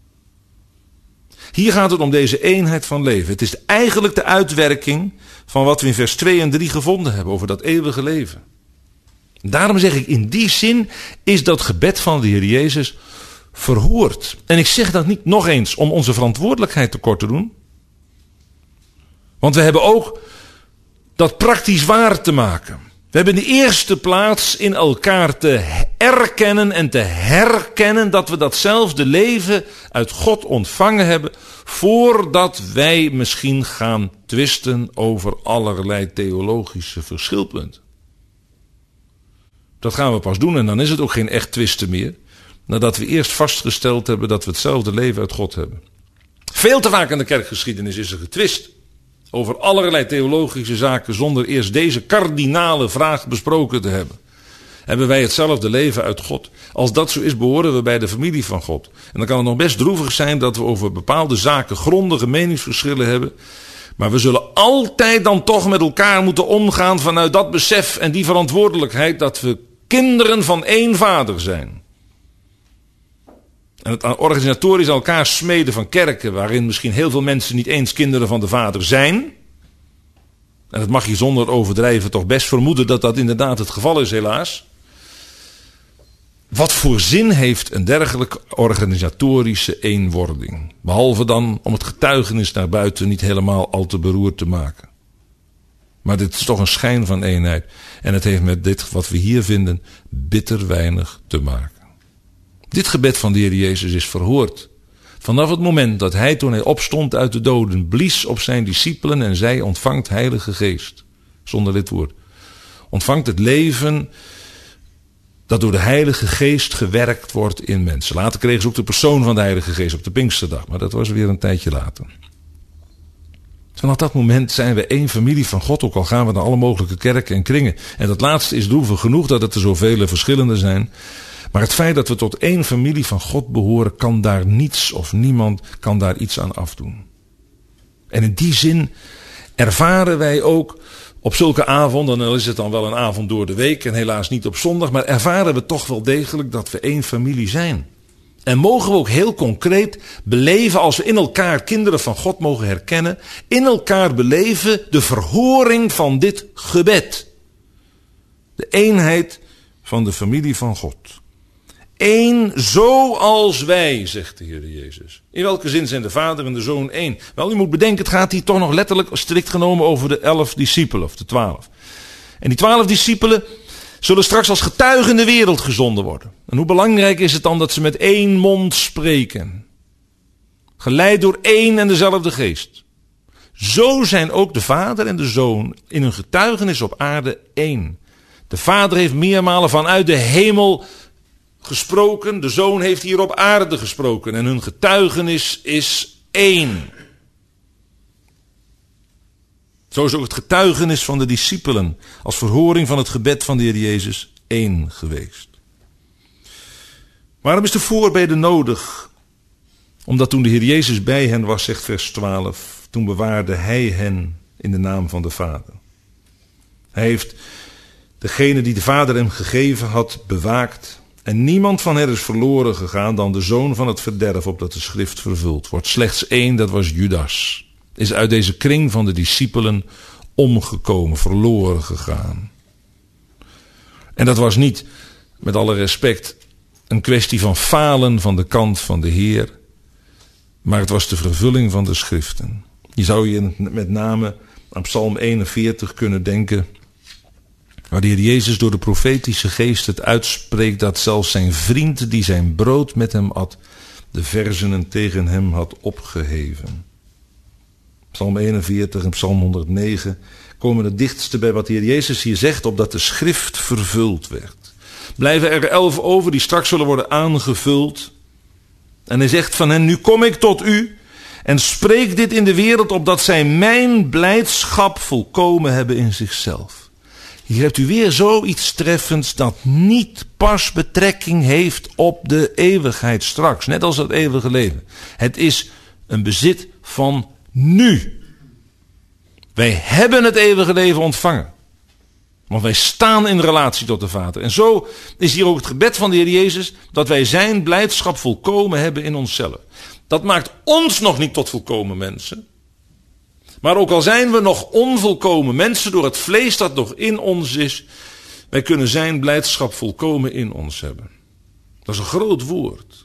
Speaker 1: Hier gaat het om deze eenheid van leven. Het is eigenlijk de uitwerking van wat we in vers 2 en 3 gevonden hebben over dat eeuwige leven. Daarom zeg ik, in die zin is dat gebed van de Heer Jezus verhoord. En ik zeg dat niet nog eens om onze verantwoordelijkheid tekort te doen. Want we hebben ook dat praktisch waar te maken. We hebben in de eerste plaats in elkaar te erkennen en te herkennen dat we datzelfde leven uit God ontvangen hebben, voordat wij misschien gaan twisten over allerlei theologische verschilpunten. Dat gaan we pas doen en dan is het ook geen echt twisten meer, nadat we eerst vastgesteld hebben dat we hetzelfde leven uit God hebben. Veel te vaak in de kerkgeschiedenis is er getwist over allerlei theologische zaken zonder eerst deze kardinale vraag besproken te hebben. Hebben wij hetzelfde leven uit God? Als dat zo is, behoren we bij de familie van God. En dan kan het nog best droevig zijn dat we over bepaalde zaken grondige meningsverschillen hebben. Maar we zullen altijd dan toch met elkaar moeten omgaan vanuit dat besef en die verantwoordelijkheid dat we kinderen van één vader zijn. En het organisatorisch elkaar smeden van kerken, waarin misschien heel veel mensen niet eens kinderen van de vader zijn. En dat mag je zonder overdrijven toch best vermoeden dat dat inderdaad het geval is, helaas. Wat voor zin heeft een dergelijke organisatorische eenwording? Behalve dan om het getuigenis naar buiten niet helemaal al te beroerd te maken. Maar dit is toch een schijn van eenheid. En het heeft met dit wat we hier vinden bitter weinig te maken. Dit gebed van de Heer Jezus is verhoord. Vanaf het moment dat hij, toen hij opstond uit de doden, blies op zijn discipelen en zei: ontvangt Heilige Geest. Zonder dit woord. Ontvangt het leven dat door de Heilige Geest gewerkt wordt in mensen. Later kregen ze ook de persoon van de Heilige Geest op de Pinksterdag. Maar dat was weer een tijdje later. Vanaf dat moment zijn we één familie van God, ook al gaan we naar alle mogelijke kerken en kringen. En dat laatste is droevig genoeg dat het er zoveel verschillende zijn. Maar het feit dat we tot één familie van God behoren, kan daar niets of niemand kan daar iets aan afdoen. En in die zin ervaren wij ook op zulke avonden, dan is het dan wel een avond door de week en helaas niet op zondag, maar ervaren we toch wel degelijk dat we één familie zijn. En mogen we ook heel concreet beleven, als we in elkaar kinderen van God mogen herkennen, in elkaar beleven de verhoring van dit gebed. De eenheid van de familie van God. Eén zoals wij, zegt de Heer Jezus. In welke zin zijn de Vader en de Zoon één? Wel, u moet bedenken, het gaat hier toch nog letterlijk strikt genomen over de 11 discipelen, of de 12. En die 12 discipelen zullen straks als getuigen in de wereld gezonden worden. En hoe belangrijk is het dan dat ze met één mond spreken? Geleid door één en dezelfde geest. Zo zijn ook de Vader en de Zoon in hun getuigenis op aarde één. De Vader heeft meermalen vanuit de hemel gesproken. De Zoon heeft hier op aarde gesproken. En hun getuigenis is één. Zo is ook het getuigenis van de discipelen als verhoring van het gebed van de Heer Jezus één geweest. Waarom is de voorbede nodig? Omdat toen de Heer Jezus bij hen was, zegt vers 12, toen bewaarde hij hen in de naam van de Vader. Hij heeft degene die de Vader hem gegeven had bewaakt. En niemand van hen is verloren gegaan dan de zoon van het verderf, opdat de schrift vervuld wordt. Slechts één, dat was Judas, is uit deze kring van de discipelen omgekomen, verloren gegaan. En dat was niet, met alle respect, een kwestie van falen van de kant van de Heer, maar het was de vervulling van de schriften. Je zou je met name aan Psalm 41 kunnen denken, waar de Heer Jezus door de profetische geest het uitspreekt dat zelfs zijn vriend die zijn brood met hem at, de versenen tegen hem had opgeheven. Psalm 41 en Psalm 109 komen het dichtste bij wat de Heer Jezus hier zegt, opdat de schrift vervuld werd. Blijven er 11 over die straks zullen worden aangevuld. En hij zegt van hen, nu kom ik tot u en spreek dit in de wereld, opdat zij mijn blijdschap volkomen hebben in zichzelf. Hier hebt u weer zoiets treffends dat niet pas betrekking heeft op de eeuwigheid straks. Net als het eeuwige leven. Het is een bezit van nu. Wij hebben het eeuwige leven ontvangen. Want wij staan in relatie tot de Vader. En zo is hier ook het gebed van de Heer Jezus, dat wij zijn blijdschap volkomen hebben in onszelf. Dat maakt ons nog niet tot volkomen mensen. Maar ook al zijn we nog onvolkomen mensen door het vlees dat nog in ons is, wij kunnen zijn blijdschap volkomen in ons hebben. Dat is een groot woord.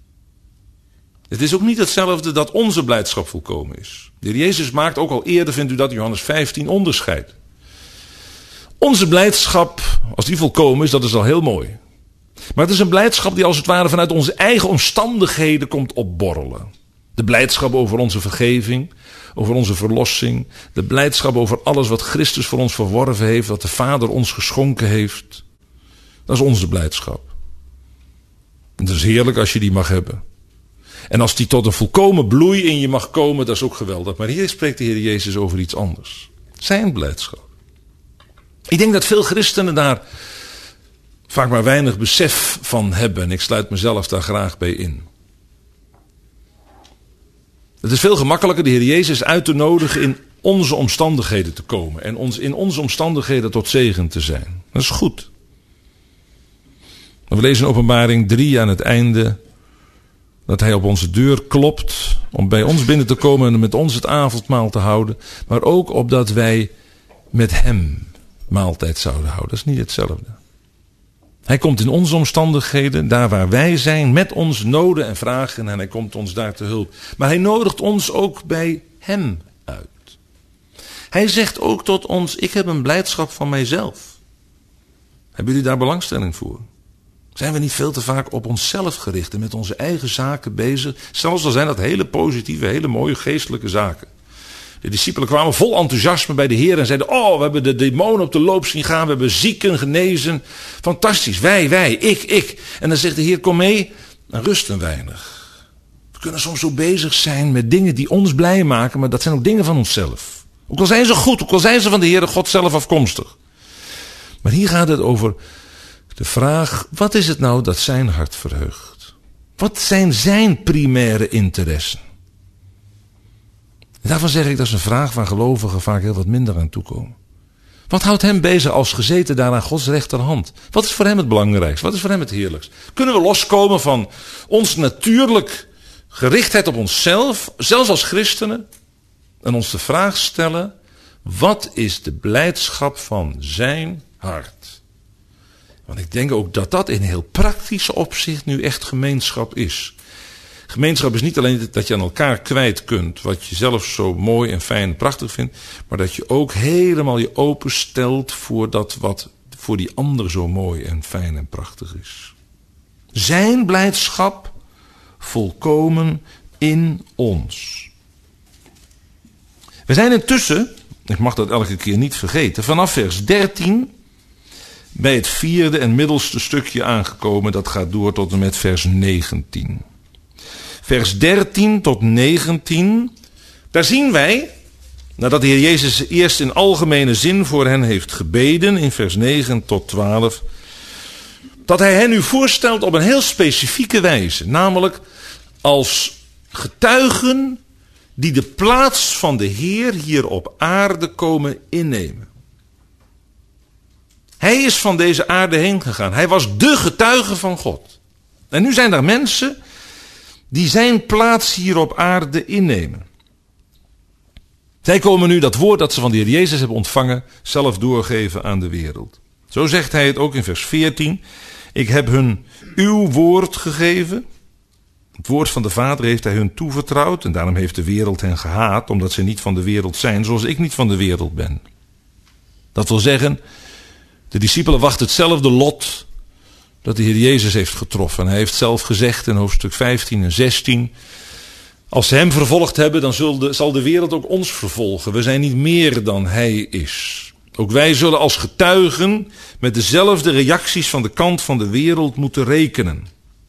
Speaker 1: Het is ook niet hetzelfde dat onze blijdschap volkomen is. De Heer Jezus maakt ook al eerder, vindt u dat, Johannes 15, onderscheid. Onze blijdschap, als die volkomen is, dat is al heel mooi. Maar het is een blijdschap die als het ware vanuit onze eigen omstandigheden komt opborrelen. De blijdschap over onze vergeving, over onze verlossing. De blijdschap over alles wat Christus voor ons verworven heeft, wat de Vader ons geschonken heeft. Dat is onze blijdschap. En het is heerlijk als je die mag hebben. En als die tot een volkomen bloei in je mag komen, dat is ook geweldig. Maar hier spreekt de Heer Jezus over iets anders. Zijn blijdschap. Ik denk dat veel christenen daar vaak maar weinig besef van hebben. En ik sluit mezelf daar graag bij in. Het is veel gemakkelijker de Heer Jezus uit te nodigen in onze omstandigheden te komen. En ons in onze omstandigheden tot zegen te zijn. Dat is goed. We lezen in Openbaring 3 aan het einde dat hij op onze deur klopt om bij ons binnen te komen en met ons het avondmaal te houden. Maar ook opdat wij met hem maaltijd zouden houden. Dat is niet hetzelfde. Hij komt in onze omstandigheden, daar waar wij zijn, met ons noden en vragen en hij komt ons daar te hulp. Maar hij nodigt ons ook bij hem uit. Hij zegt ook tot ons, ik heb een blijdschap van mijzelf. Hebben jullie daar belangstelling voor? Zijn we niet veel te vaak op onszelf gericht en met onze eigen zaken bezig? Zelfs al zijn dat hele positieve, hele mooie geestelijke zaken. De discipelen kwamen vol enthousiasme bij de Heer en zeiden, oh, we hebben de demonen op de loop zien gaan, we hebben zieken genezen. Fantastisch, wij, ik. En dan zegt de Heer, kom mee en rust een weinig. We kunnen soms zo bezig zijn met dingen die ons blij maken, maar dat zijn ook dingen van onszelf. Ook al zijn ze goed, ook al zijn ze van de Heere God zelf afkomstig. Maar hier gaat het over de vraag, wat is het nou dat zijn hart verheugt? Wat zijn zijn primaire interessen? En daarvan zeg ik, dat is een vraag waar gelovigen vaak heel wat minder aan toekomen. Wat houdt hem bezig als gezeten daar aan Gods rechterhand? Wat is voor hem het belangrijkste? Wat is voor hem het heerlijkst? Kunnen we loskomen van ons natuurlijk gerichtheid op onszelf, zelfs als christenen, en ons de vraag stellen, wat is de blijdschap van zijn hart? Want ik denk ook dat dat in heel praktisch opzicht nu echt gemeenschap is. Gemeenschap is niet alleen dat je aan elkaar kwijt kunt wat je zelf zo mooi en fijn en prachtig vindt, maar dat je ook helemaal je openstelt voor dat wat voor die ander zo mooi en fijn en prachtig is. Zijn blijdschap volkomen in ons. We zijn intussen, ik mag dat elke keer niet vergeten, vanaf vers 13 bij het vierde en middelste stukje aangekomen. Dat gaat door tot en met vers 19. Vers 13 tot 19, daar zien wij, nadat de Heer Jezus eerst in algemene zin voor hen heeft gebeden, in vers 9 tot 12, dat hij hen nu voorstelt op een heel specifieke wijze, namelijk als getuigen die de plaats van de Heer hier op aarde komen innemen. Hij is van deze aarde heen gegaan. Hij was de getuige van God. En nu zijn er mensen die zijn plaats hier op aarde innemen. Zij komen nu dat woord dat ze van de Heer Jezus hebben ontvangen zelf doorgeven aan de wereld. Zo zegt hij het ook in vers 14. Ik heb hun uw woord gegeven. Het woord van de Vader heeft hij hun toevertrouwd. En daarom heeft de wereld hen gehaat, omdat ze niet van de wereld zijn, zoals ik niet van de wereld ben. Dat wil zeggen, de discipelen wachten hetzelfde lot dat de Heer Jezus heeft getroffen. En hij heeft zelf gezegd in hoofdstuk 15 en 16... als ze hem vervolgd hebben, dan zal de wereld ook ons vervolgen. We zijn niet meer dan hij is. Ook wij zullen als getuigen met dezelfde reacties van de kant van de wereld moeten rekenen.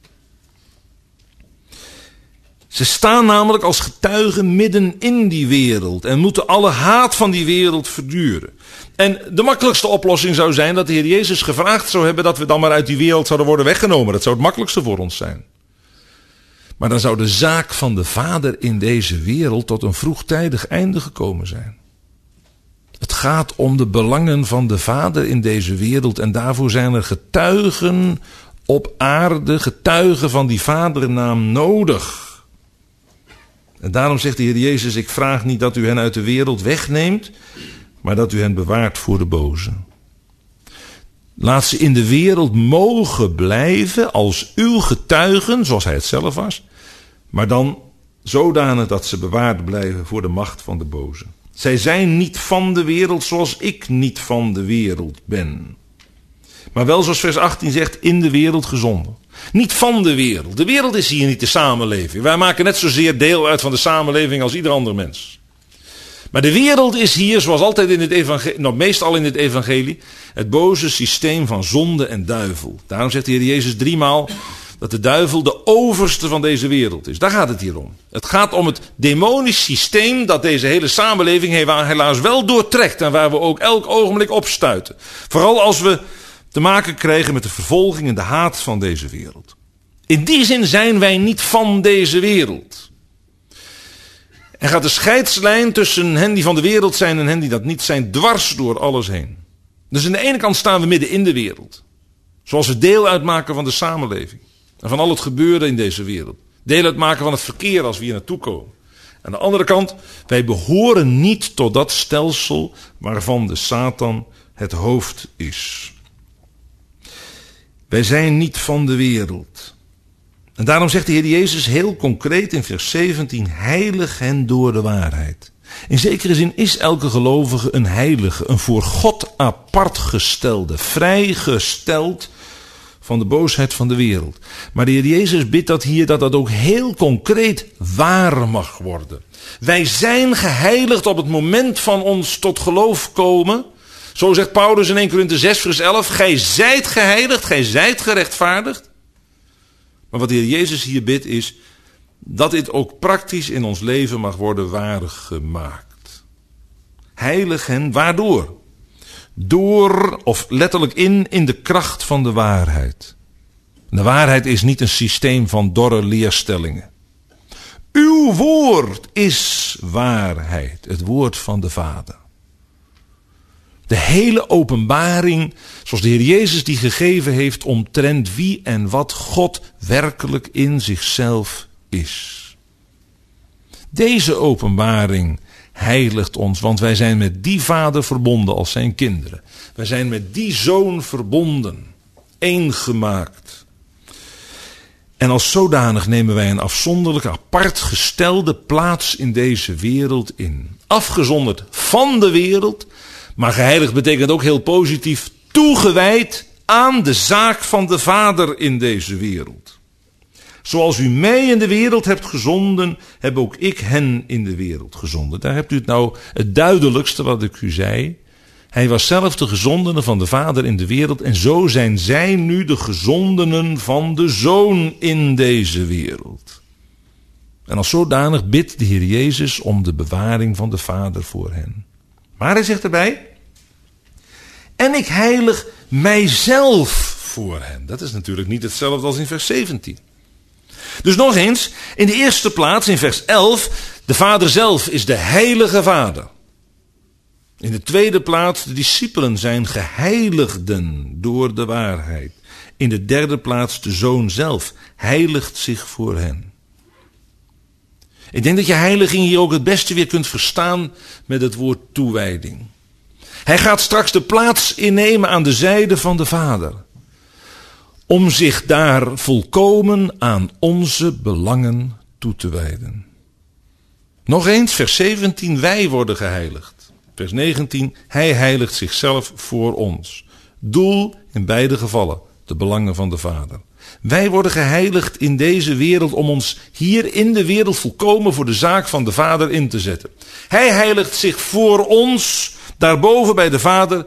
Speaker 1: Ze staan namelijk als getuigen midden in die wereld en moeten alle haat van die wereld verduren. En de makkelijkste oplossing zou zijn dat de Heer Jezus gevraagd zou hebben dat we dan maar uit die wereld zouden worden weggenomen. Dat zou het makkelijkste voor ons zijn. Maar dan zou de zaak van de Vader in deze wereld tot een vroegtijdig einde gekomen zijn. Het gaat om de belangen van de Vader in deze wereld en daarvoor zijn er getuigen op aarde, getuigen van die Vadernaam nodig. En daarom zegt de Heer Jezus, ik vraag niet dat u hen uit de wereld wegneemt, maar dat u hen bewaart voor de boze. Laat ze in de wereld mogen blijven als uw getuigen, zoals hij het zelf was, maar dan zodanig dat ze bewaard blijven voor de macht van de boze. Zij zijn niet van de wereld zoals ik niet van de wereld ben. Maar wel zoals vers 18 zegt, in de wereld gezonden. Niet van de wereld. De wereld is hier niet de samenleving. Wij maken net zozeer deel uit van de samenleving als ieder ander mens. Maar de wereld is hier, zoals altijd in het evangelie, meestal in het evangelie, het boze systeem van zonde en duivel. Daarom zegt de Heer Jezus 3 maal dat de duivel de overste van deze wereld is. Daar gaat het hier om. Het gaat om het demonisch systeem dat deze hele samenleving helaas wel doortrekt en waar we ook elk ogenblik op stuiten. Vooral als we te maken krijgen met de vervolging en de haat van deze wereld. In die zin zijn wij niet van deze wereld. En gaat de scheidslijn tussen hen die van de wereld zijn en hen die dat niet zijn dwars door alles heen. Dus aan de ene kant staan we midden in de wereld. Zoals we deel uitmaken van de samenleving. En van al het gebeuren in deze wereld. Deel uitmaken van het verkeer als we hier naartoe komen. Aan de andere kant, wij behoren niet tot dat stelsel waarvan de Satan het hoofd is. Wij zijn niet van de wereld. En daarom zegt de Heer Jezus heel concreet in vers 17, heilig hen door de waarheid. In zekere zin is elke gelovige een heilige, een voor God apart gestelde, vrijgesteld van de boosheid van de wereld. Maar de Heer Jezus bidt dat hier dat ook heel concreet waar mag worden. Wij zijn geheiligd op het moment van ons tot geloof komen. Zo zegt Paulus in 1 Korinthe 6 vers 11, gij zijt geheiligd, gij zijt gerechtvaardigd. Maar wat de Heer Jezus hier bidt is dat dit ook praktisch in ons leven mag worden waargemaakt. Heilig hen, waardoor? Door, of letterlijk in de kracht van de waarheid. De waarheid is niet een systeem van dorre leerstellingen. Uw woord is waarheid, het woord van de Vader. De hele openbaring, zoals de Heer Jezus die gegeven heeft omtrent wie en wat God werkelijk in zichzelf is. Deze openbaring heiligt ons, want wij zijn met die Vader verbonden als zijn kinderen. Wij zijn met die Zoon verbonden, één gemaakt. En als zodanig nemen wij een afzonderlijke, apart gestelde plaats in deze wereld in. Afgezonderd van de wereld, maar geheiligd betekent ook heel positief toegewijd aan de zaak van de Vader in deze wereld. Zoals u mij in de wereld hebt gezonden, heb ook ik hen in de wereld gezonden. Daar hebt u het nou het duidelijkste wat ik u zei. Hij was zelf de gezondene van de Vader in de wereld en zo zijn zij nu de gezondenen van de Zoon in deze wereld. En als zodanig bidt de Heer Jezus om de bewaring van de Vader voor hen. Maar hij zegt erbij, en ik heilig mijzelf voor hen. Dat is natuurlijk niet hetzelfde als in vers 17. Dus nog eens, in de eerste plaats, in vers 11, de Vader zelf is de heilige Vader. In de tweede plaats, de discipelen zijn geheiligden door de waarheid. In de derde plaats, de Zoon zelf heiligt zich voor hen. Ik denk dat je heiliging hier ook het beste weer kunt verstaan met het woord toewijding. Hij gaat straks de plaats innemen aan de zijde van de Vader. Om zich daar volkomen aan onze belangen toe te wijden. Nog eens, vers 17, wij worden geheiligd. Vers 19, hij heiligt zichzelf voor ons. Doel in beide gevallen, de belangen van de Vader. Wij worden geheiligd in deze wereld om ons hier in de wereld volkomen voor de zaak van de Vader in te zetten. Hij heiligt zich voor ons, daarboven bij de Vader,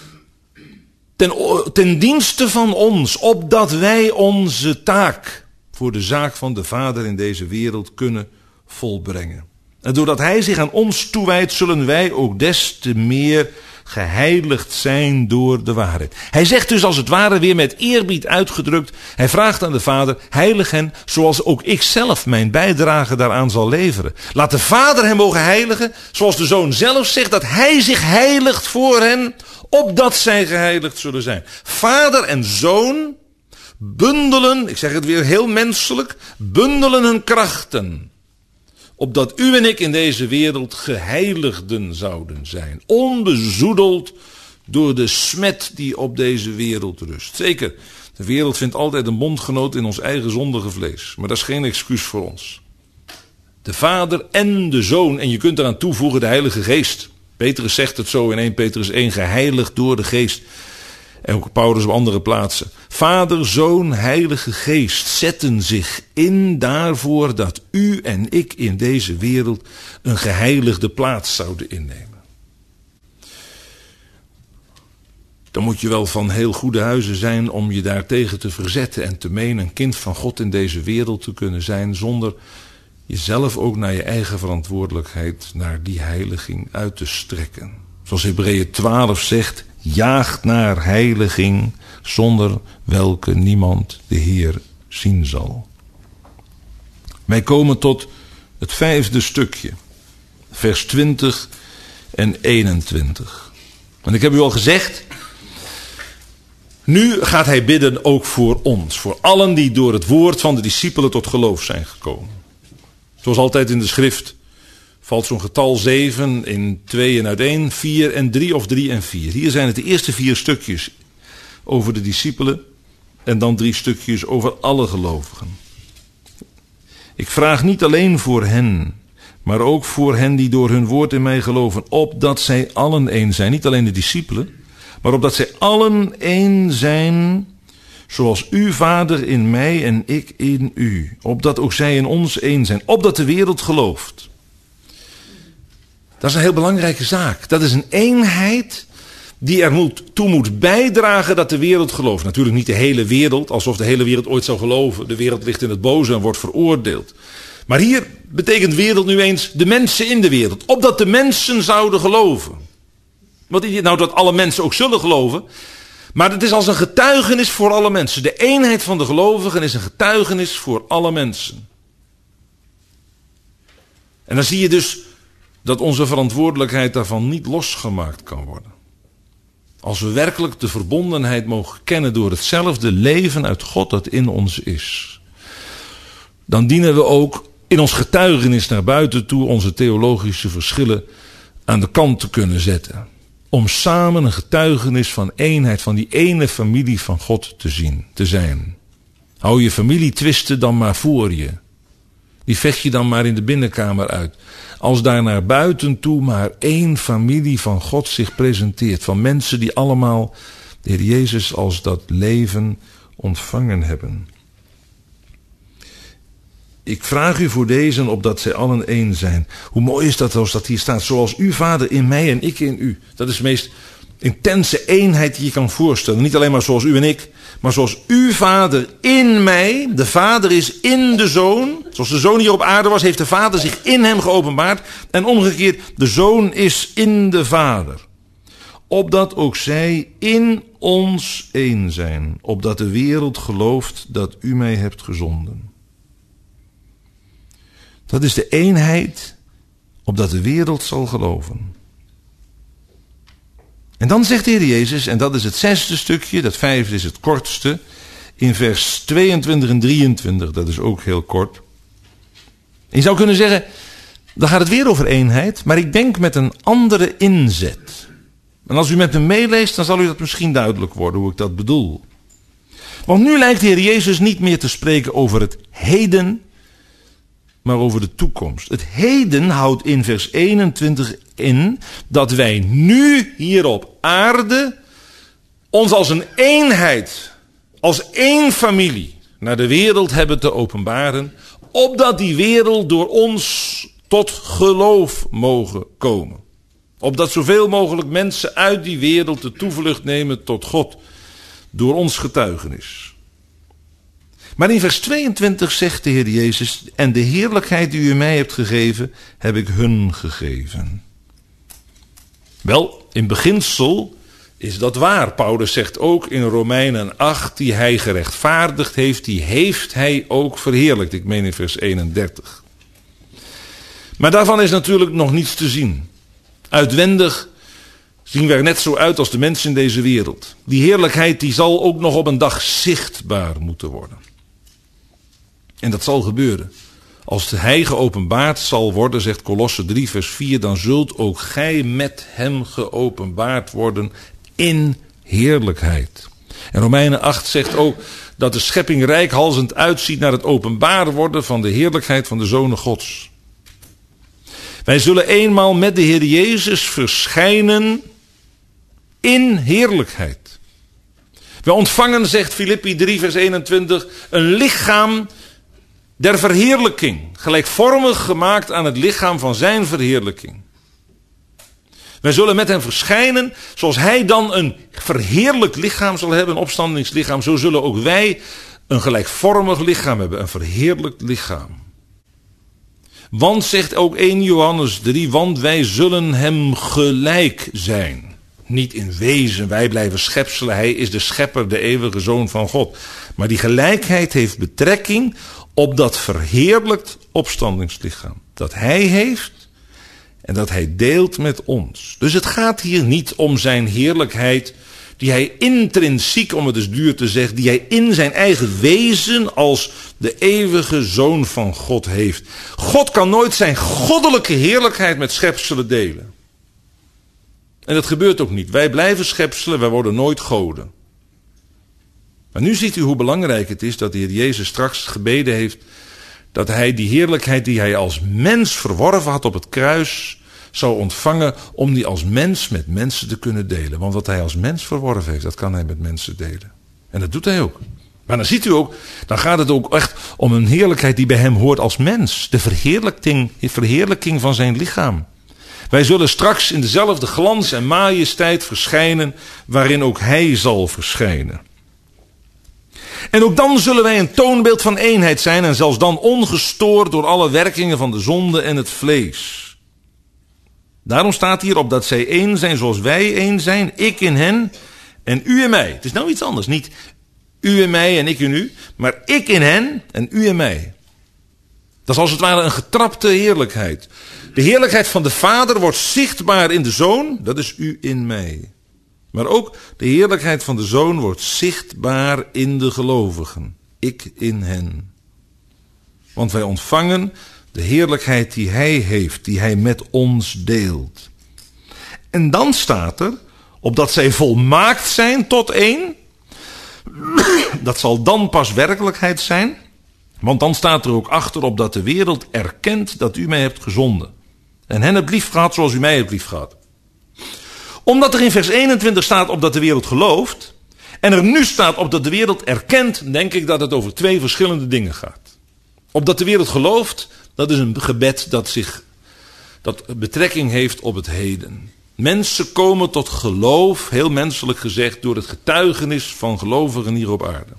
Speaker 1: ten dienste van ons, opdat wij onze taak voor de zaak van de Vader in deze wereld kunnen volbrengen. En doordat hij zich aan ons toewijdt, zullen wij ook des te meer geheiligd zijn door de waarheid. Hij zegt dus als het ware weer met eerbied uitgedrukt, hij vraagt aan de Vader, heilig hen zoals ook ik zelf mijn bijdrage daaraan zal leveren. Laat de Vader hem mogen heiligen, zoals de Zoon zelf zegt dat hij zich heiligt voor hen, opdat zij geheiligd zullen zijn. Vader en Zoon bundelen, ik zeg het weer heel menselijk, bundelen hun krachten. Opdat u en ik in deze wereld geheiligden zouden zijn. Onbezoedeld door de smet die op deze wereld rust. Zeker, de wereld vindt altijd een bondgenoot in ons eigen zondige vlees. Maar dat is geen excuus voor ons. De Vader en de Zoon. En je kunt eraan toevoegen de Heilige Geest. Petrus zegt het zo in 1 Petrus 1. Geheiligd door de Geest. En ook Paulus op andere plaatsen. Vader, Zoon, Heilige Geest zetten zich in daarvoor dat u en ik in deze wereld een geheiligde plaats zouden innemen. Dan moet je wel van heel goede huizen zijn om je daartegen te verzetten en te menen een kind van God in deze wereld te kunnen zijn, zonder jezelf ook naar je eigen verantwoordelijkheid, naar die heiliging uit te strekken. Zoals Hebreeën 12 zegt, jaagt naar heiliging, zonder welke niemand de Heer zien zal. Wij komen tot het 5e stukje, vers 20 en 21. En ik heb u al gezegd, nu gaat hij bidden ook voor ons, voor allen die door het woord van de discipelen tot geloof zijn gekomen. Zoals altijd in de schrift valt zo'n getal 7 in 2 en uit 1, 4 en 3 of 3 en 4. Hier zijn het de eerste 4 stukjes over de discipelen en dan 3 stukjes over alle gelovigen. Ik vraag niet alleen voor hen, maar ook voor hen die door hun woord in mij geloven, opdat zij allen één zijn. Niet alleen de discipelen, maar opdat zij allen één zijn, zoals u, Vader, in mij en ik in u. Opdat ook zij in ons één zijn. Opdat de wereld gelooft. Dat is een heel belangrijke zaak. Dat is een eenheid die er toe moet bijdragen dat de wereld gelooft. Natuurlijk niet de hele wereld, alsof de hele wereld ooit zou geloven. De wereld ligt in het boze en wordt veroordeeld. Maar hier betekent wereld nu eens de mensen in de wereld. Opdat de mensen zouden geloven. Wat is dit nou dat alle mensen ook zullen geloven? Maar het is als een getuigenis voor alle mensen. De eenheid van de gelovigen is een getuigenis voor alle mensen. En dan zie je dus dat onze verantwoordelijkheid daarvan niet losgemaakt kan worden. Als we werkelijk de verbondenheid mogen kennen door hetzelfde leven uit God dat in ons is, dan dienen we ook in ons getuigenis naar buiten toe onze theologische verschillen aan de kant te kunnen zetten. Om samen een getuigenis van eenheid, van die ene familie van God te zijn. Hou je familietwisten dan maar voor je. Die vecht je dan maar in de binnenkamer uit. Als daar naar buiten toe maar één familie van God zich presenteert. Van mensen die allemaal de Heer Jezus als dat leven ontvangen hebben. Ik vraag u voor deze opdat zij allen één zijn. Hoe mooi is dat als dat hier staat. Zoals u, Vader, in mij en ik in u. Dat is de meest intense eenheid die je kan voorstellen. Niet alleen maar zoals u en ik. Maar zoals u, Vader, in mij. De Vader is in de Zoon. Zoals de Zoon hier op aarde was, heeft de Vader zich in hem geopenbaard. En omgekeerd, de Zoon is in de Vader. Opdat ook zij in ons één zijn. Opdat de wereld gelooft dat u mij hebt gezonden. Dat is de eenheid, opdat de wereld zal geloven. En dan zegt de Heer Jezus, en dat is het 6e stukje, dat 5e is het kortste, in vers 22 en 23, dat is ook heel kort. Je zou kunnen zeggen, dan gaat het weer over eenheid, maar ik denk met een andere inzet. En als u met me meeleest, dan zal u dat misschien duidelijk worden hoe ik dat bedoel. Want nu lijkt de Heer Jezus niet meer te spreken over het heden, maar over de toekomst. Het heden houdt in vers 21 in dat wij nu hier op aarde ons als een eenheid, als één familie naar de wereld hebben te openbaren, opdat die wereld door ons tot geloof mogen komen. Opdat zoveel mogelijk mensen uit die wereld de toevlucht nemen tot God door ons getuigenis. Maar in vers 22 zegt de Heer Jezus, en de heerlijkheid die u mij hebt gegeven, heb ik hun gegeven. Wel, in beginsel is dat waar. Paulus zegt ook in Romeinen 8, die hij gerechtvaardigd heeft, die heeft hij ook verheerlijkt. Ik meen in vers 31. Maar daarvan is natuurlijk nog niets te zien. Uitwendig zien we er net zo uit als de mensen in deze wereld. Die heerlijkheid die zal ook nog op een dag zichtbaar moeten worden. En dat zal gebeuren. Als hij geopenbaard zal worden, zegt Kolosse 3 vers 4, dan zult ook gij met hem geopenbaard worden in heerlijkheid. En Romeinen 8 zegt ook dat de schepping reikhalzend uitziet naar het openbaar worden van de heerlijkheid van de Zonen Gods. Wij zullen eenmaal met de Heer Jezus verschijnen in heerlijkheid. We ontvangen, zegt Filippi 3 vers 21, een lichaam der verheerlijking. Gelijkvormig gemaakt aan het lichaam van zijn verheerlijking. Wij zullen met hem verschijnen, zoals hij dan een verheerlijkt lichaam zal hebben, een opstandingslichaam. Zo zullen ook wij een gelijkvormig lichaam hebben, een verheerlijkt lichaam. Want, zegt ook 1 Johannes 3, want wij zullen hem gelijk zijn. Niet in wezen, wij blijven schepselen, hij is de schepper, de eeuwige zoon van God. Maar die gelijkheid heeft betrekking op dat verheerlijkt opstandingslichaam. Dat hij heeft en dat hij deelt met ons. Dus het gaat hier niet om zijn heerlijkheid die hij intrinsiek, om het eens duur te zeggen, die hij in zijn eigen wezen als de eeuwige zoon van God heeft. God kan nooit zijn goddelijke heerlijkheid met schepselen delen. En dat gebeurt ook niet. Wij blijven schepselen, wij worden nooit goden. Maar nu ziet u hoe belangrijk het is dat de Heer Jezus straks gebeden heeft dat hij die heerlijkheid die hij als mens verworven had op het kruis zou ontvangen om die als mens met mensen te kunnen delen. Want wat hij als mens verworven heeft, dat kan hij met mensen delen. En dat doet hij ook. Maar dan ziet u ook, dan gaat het ook echt om een heerlijkheid die bij hem hoort als mens. De verheerlijking van zijn lichaam. Wij zullen straks in dezelfde glans en majesteit verschijnen waarin ook hij zal verschijnen. En ook dan zullen wij een toonbeeld van eenheid zijn en zelfs dan ongestoord door alle werkingen van de zonde en het vlees. Daarom staat hier opdat zij één zijn zoals wij één zijn, ik in hen en u in mij. Het is nou iets anders, niet u in mij en ik in u, maar ik in hen en u in mij. Dat is als het ware een getrapte heerlijkheid. De heerlijkheid van de Vader wordt zichtbaar in de Zoon, dat is u in mij. Maar ook de heerlijkheid van de Zoon wordt zichtbaar in de gelovigen. Ik in hen. Want wij ontvangen de heerlijkheid die hij heeft, die hij met ons deelt. En dan staat er, opdat zij volmaakt zijn tot één. Dat zal dan pas werkelijkheid zijn. Want dan staat er ook achter, opdat de wereld erkent dat u mij hebt gezonden. En hen hebt lief gehad zoals u mij hebt lief gehad. Omdat er in vers 21 staat opdat de wereld gelooft. En er nu staat opdat de wereld erkent, denk ik dat het over twee verschillende dingen gaat. Opdat de wereld gelooft, dat is een gebed dat betrekking heeft op het heden. Mensen komen tot geloof, heel menselijk gezegd, door het getuigenis van gelovigen hier op aarde.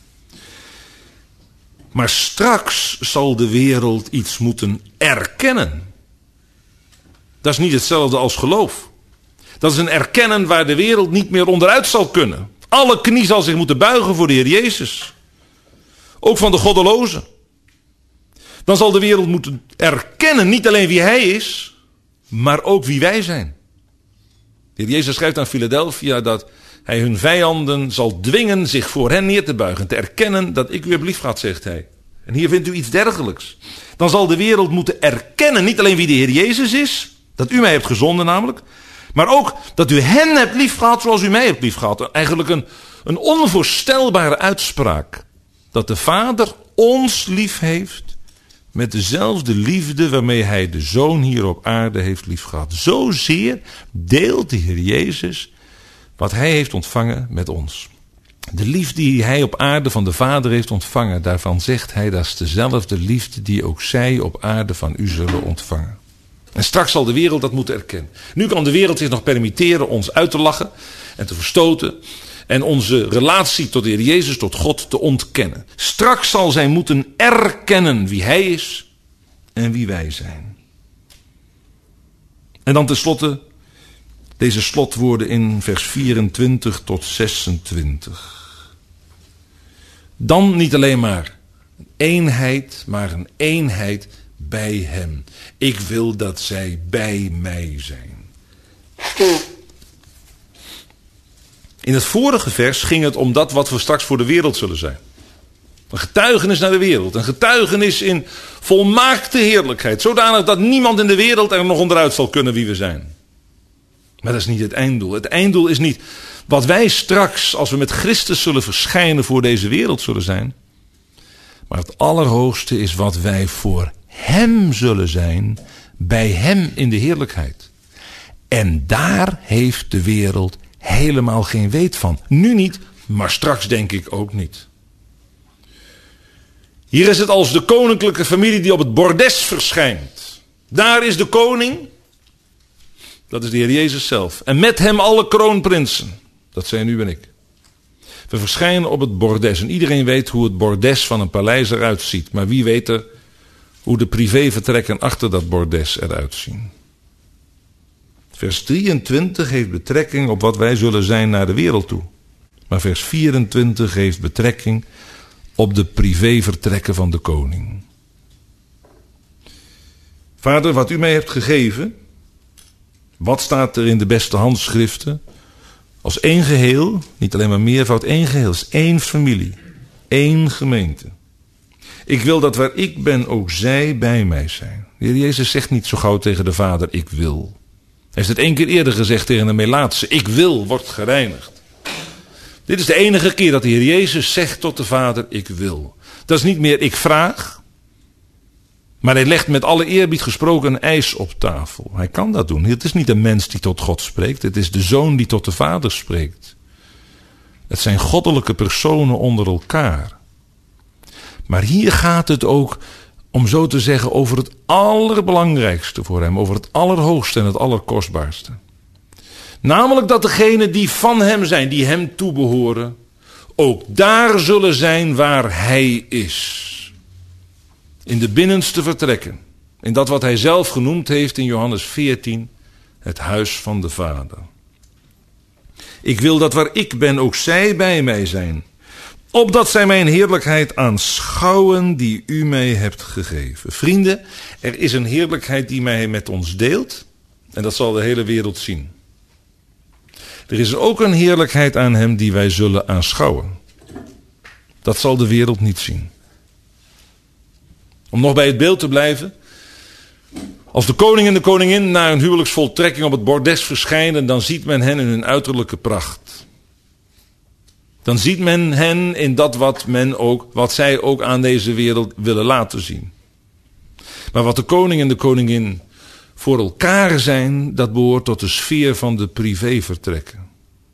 Speaker 1: Maar straks zal de wereld iets moeten erkennen. Dat is niet hetzelfde als geloof. Dat is een erkennen waar de wereld niet meer onderuit zal kunnen. Alle knie zal zich moeten buigen voor de Heer Jezus. Ook van de goddelozen. Dan zal de wereld moeten erkennen, niet alleen wie hij is, maar ook wie wij zijn. De Heer Jezus schrijft aan Philadelphia dat hij hun vijanden zal dwingen zich voor hen neer te buigen. Te erkennen dat ik u heb liefgehad, zegt hij. En hier vindt u iets dergelijks. Dan zal de wereld moeten erkennen, niet alleen wie de Heer Jezus is, dat u mij hebt gezonden namelijk, maar ook dat u hen hebt liefgehad zoals u mij hebt liefgehad. Eigenlijk een onvoorstelbare uitspraak. Dat de Vader ons lief heeft met dezelfde liefde waarmee hij de Zoon hier op aarde heeft liefgehad. Zozeer deelt de Heer Jezus wat hij heeft ontvangen met ons. De liefde die hij op aarde van de Vader heeft ontvangen, daarvan zegt hij, dat is dezelfde liefde die ook zij op aarde van u zullen ontvangen. En straks zal de wereld dat moeten erkennen. Nu kan de wereld zich nog permitteren ons uit te lachen en te verstoten en onze relatie tot de Heer Jezus, tot God, te ontkennen. Straks zal zij moeten erkennen wie hij is en wie wij zijn. En dan tenslotte deze slotwoorden in vers 24 tot 26. Dan niet alleen maar een eenheid, maar een eenheid bij hem. Ik wil dat zij bij mij zijn. In het vorige vers ging het om dat wat we straks voor de wereld zullen zijn. Een getuigenis naar de wereld. Een getuigenis in volmaakte heerlijkheid. Zodanig dat niemand in de wereld er nog onderuit zal kunnen wie we zijn. Maar dat is niet het einddoel. Het einddoel is niet wat wij straks, als we met Christus zullen verschijnen, voor deze wereld zullen zijn. Maar het allerhoogste is wat wij voor hem zullen zijn, bij hem in de heerlijkheid. En daar heeft de wereld helemaal geen weet van. Nu niet, Maar straks denk ik ook niet. Hier is het als de koninklijke familie die op het bordes verschijnt. Daar is de koning. Dat is de Heer Jezus zelf. En met hem alle kroonprinsen. Dat zijn u en ik. We verschijnen op het bordes. En iedereen weet hoe het bordes van een paleis eruit ziet. Maar wie weet er hoe de privévertrekken achter dat bordes eruit zien. Vers 23 heeft betrekking op wat wij zullen zijn naar de wereld toe. Maar vers 24 heeft betrekking op de privévertrekken van de koning. Vader, wat u mij hebt gegeven, wat staat er in de beste handschriften? Als één geheel, niet alleen maar meervoud, één geheel, is één familie, één gemeente. Ik wil dat waar ik ben ook zij bij mij zijn. De Heer Jezus zegt niet zo gauw tegen de Vader, ik wil. Hij heeft het 1 keer eerder gezegd tegen de Melaatse, ik wil, wordt gereinigd. Dit is de enige keer dat de Heer Jezus zegt tot de Vader, ik wil. Dat is niet meer ik vraag, maar hij legt met alle eerbied gesproken een eis op tafel. Hij kan dat doen. Het is niet een mens die tot God spreekt, het is de Zoon die tot de Vader spreekt. Het zijn goddelijke personen onder elkaar. Maar hier gaat het ook, om zo te zeggen, over het allerbelangrijkste voor hem, over het allerhoogste en het allerkostbaarste. Namelijk dat degenen die van hem zijn, die hem toebehoren, ook daar zullen zijn waar hij is. In de binnenste vertrekken. In dat wat hij zelf genoemd heeft in Johannes 14, het huis van de Vader. Ik wil dat waar ik ben ook zij bij mij zijn. Opdat zij mijn heerlijkheid aanschouwen die u mij hebt gegeven. Vrienden, er is een heerlijkheid die mij met ons deelt. En dat zal de hele wereld zien. Er is ook een heerlijkheid aan hem die wij zullen aanschouwen. Dat zal de wereld niet zien. Om nog bij het beeld te blijven. Als de koning en de koningin na hun huwelijksvoltrekking op het bordes verschijnen, dan ziet men hen in hun uiterlijke pracht. Dan ziet men hen in dat wat zij ook aan deze wereld willen laten zien. Maar wat de koning en de koningin voor elkaar zijn, dat behoort tot de sfeer van de privévertrekken.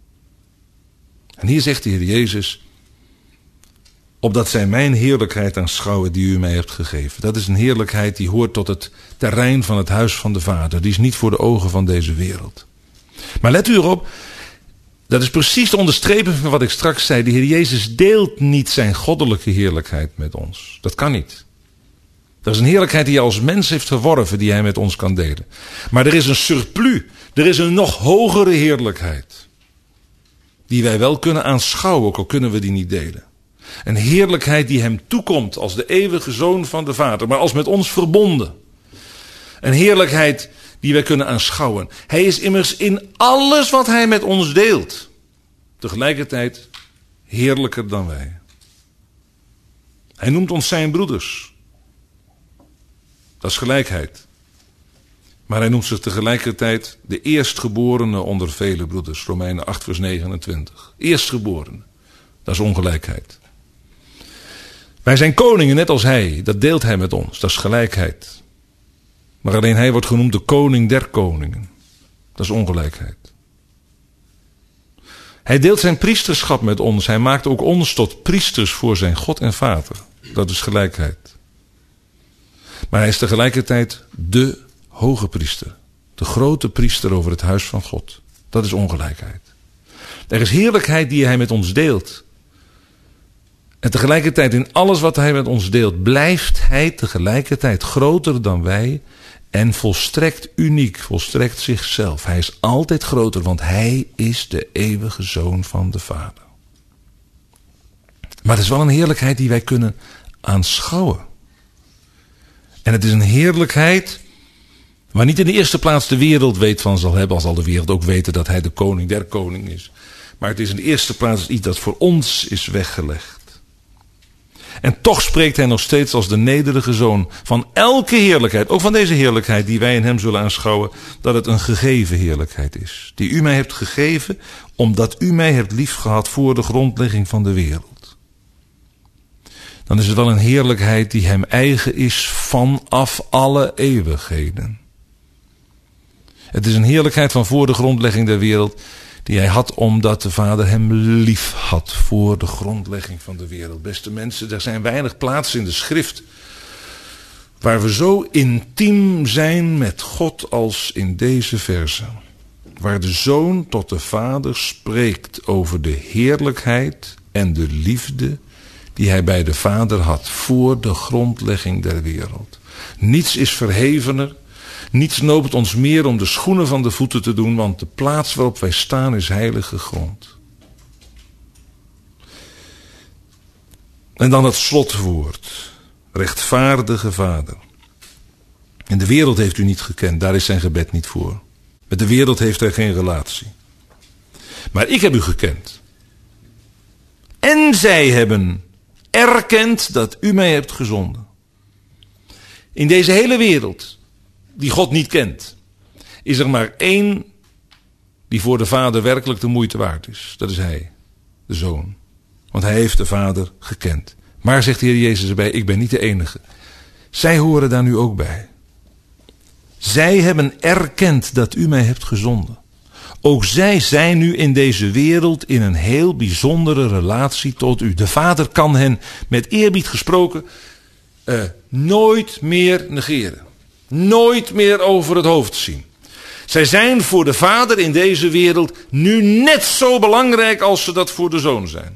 Speaker 1: En hier zegt de Heer Jezus, opdat zij mijn heerlijkheid aanschouwen die u mij hebt gegeven. Dat is een heerlijkheid die hoort tot het terrein van het huis van de Vader. Die is niet voor de ogen van deze wereld. Maar let u erop, dat is precies de onderstreping van wat ik straks zei. De Heer Jezus deelt niet zijn goddelijke heerlijkheid met ons. Dat kan niet. Dat is een heerlijkheid die hij als mens heeft verworven, die hij met ons kan delen. Maar er is een surplus, er is een nog hogere heerlijkheid. Die wij wel kunnen aanschouwen, ook al kunnen we die niet delen. Een heerlijkheid die hem toekomt als de eeuwige Zoon van de Vader, maar als met ons verbonden. Een heerlijkheid die wij kunnen aanschouwen. Hij is immers in alles wat hij met ons deelt, tegelijkertijd heerlijker dan wij. Hij noemt ons zijn broeders. Dat is gelijkheid. Maar hij noemt zich tegelijkertijd de eerstgeborene onder vele broeders. Romeinen 8 vers 29. Eerstgeborene. Dat is ongelijkheid. Wij zijn koningen net als hij. Dat deelt hij met ons. Dat is gelijkheid. Maar alleen hij wordt genoemd de koning der koningen. Dat is ongelijkheid. Hij deelt zijn priesterschap met ons. Hij maakt ook ons tot priesters voor zijn God en Vader. Dat is gelijkheid. Maar hij is tegelijkertijd de hoge priester. De grote priester over het huis van God. Dat is ongelijkheid. Er is heerlijkheid die hij met ons deelt. En tegelijkertijd in alles wat hij met ons deelt, blijft hij tegelijkertijd groter dan wij. En volstrekt uniek, volstrekt zichzelf. Hij is altijd groter, want hij is de eeuwige Zoon van de Vader. Maar het is wel een heerlijkheid die wij kunnen aanschouwen. En het is een heerlijkheid waar niet in de eerste plaats de wereld weet van zal hebben, al zal de wereld ook weten dat hij de koning der koning is. Maar het is in de eerste plaats iets dat voor ons is weggelegd. En toch spreekt hij nog steeds als de nederige Zoon van elke heerlijkheid, ook van deze heerlijkheid die wij in hem zullen aanschouwen, dat het een gegeven heerlijkheid is. Die u mij hebt gegeven, omdat u mij hebt liefgehad voor de grondlegging van de wereld. Dan is het wel een heerlijkheid die hem eigen is vanaf alle eeuwigheden. Het is een heerlijkheid van voor de grondlegging der wereld die hij had omdat de Vader hem lief had voor de grondlegging van de wereld. Beste mensen, er zijn weinig plaatsen in de schrift waar we zo intiem zijn met God als in deze verse. Waar de Zoon tot de Vader spreekt over de heerlijkheid en de liefde die hij bij de Vader had voor de grondlegging der wereld. Niets is verhevener, niets noopt ons meer om de schoenen van de voeten te doen, want de plaats waarop wij staan is heilige grond. En dan het slotwoord. Rechtvaardige Vader. En de wereld heeft u niet gekend, daar is zijn gebed niet voor. Met de wereld heeft hij geen relatie. Maar ik heb u gekend. En zij hebben erkend dat u mij hebt gezonden. In deze hele wereld, die God niet kent, is er maar één die voor de Vader werkelijk de moeite waard is. Dat is hij, de Zoon. Want hij heeft de Vader gekend. Maar, zegt de Heer Jezus erbij, ik ben niet de enige. Zij horen daar nu ook bij. Zij hebben erkend dat u mij hebt gezonden. Ook zij zijn nu in deze wereld in een heel bijzondere relatie tot u. De Vader kan hen, met eerbied gesproken, nooit meer negeren. Nooit meer over het hoofd zien. Zij zijn voor de Vader in deze wereld nu net zo belangrijk als ze dat voor de Zoon zijn.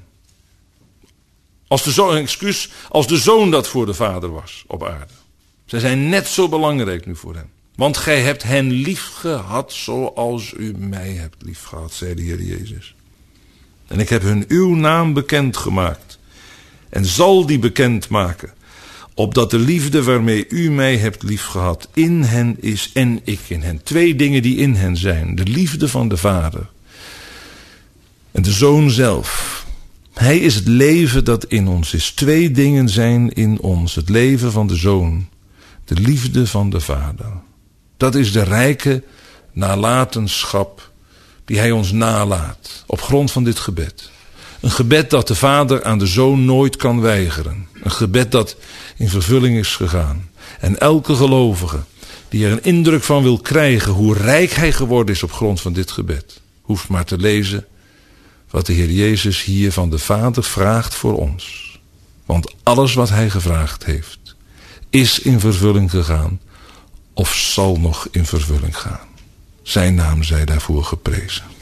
Speaker 1: Als de Zoon dat voor de Vader was op aarde. Zij zijn net zo belangrijk nu voor hem. Want gij hebt hen lief gehad zoals u mij hebt lief gehad, zei de Heer Jezus. En ik heb hun uw naam bekendgemaakt. En zal die bekendmaken. Opdat de liefde waarmee u mij hebt lief gehad in hen is en ik in hen. Twee dingen die in hen zijn. De liefde van de Vader. En de Zoon zelf. Hij is het leven dat in ons is. Twee dingen zijn in ons. Het leven van de Zoon. De liefde van de Vader. Dat is de rijke nalatenschap die hij ons nalaat. Op grond van dit gebed. Een gebed dat de Vader aan de Zoon nooit kan weigeren. Een gebed dat in vervulling is gegaan. En elke gelovige die er een indruk van wil krijgen hoe rijk hij geworden is op grond van dit gebed, hoeft maar te lezen wat de Heer Jezus hier van de Vader vraagt voor ons. Want alles wat hij gevraagd heeft, is in vervulling gegaan of zal nog in vervulling gaan. Zijn naam zij daarvoor geprezen.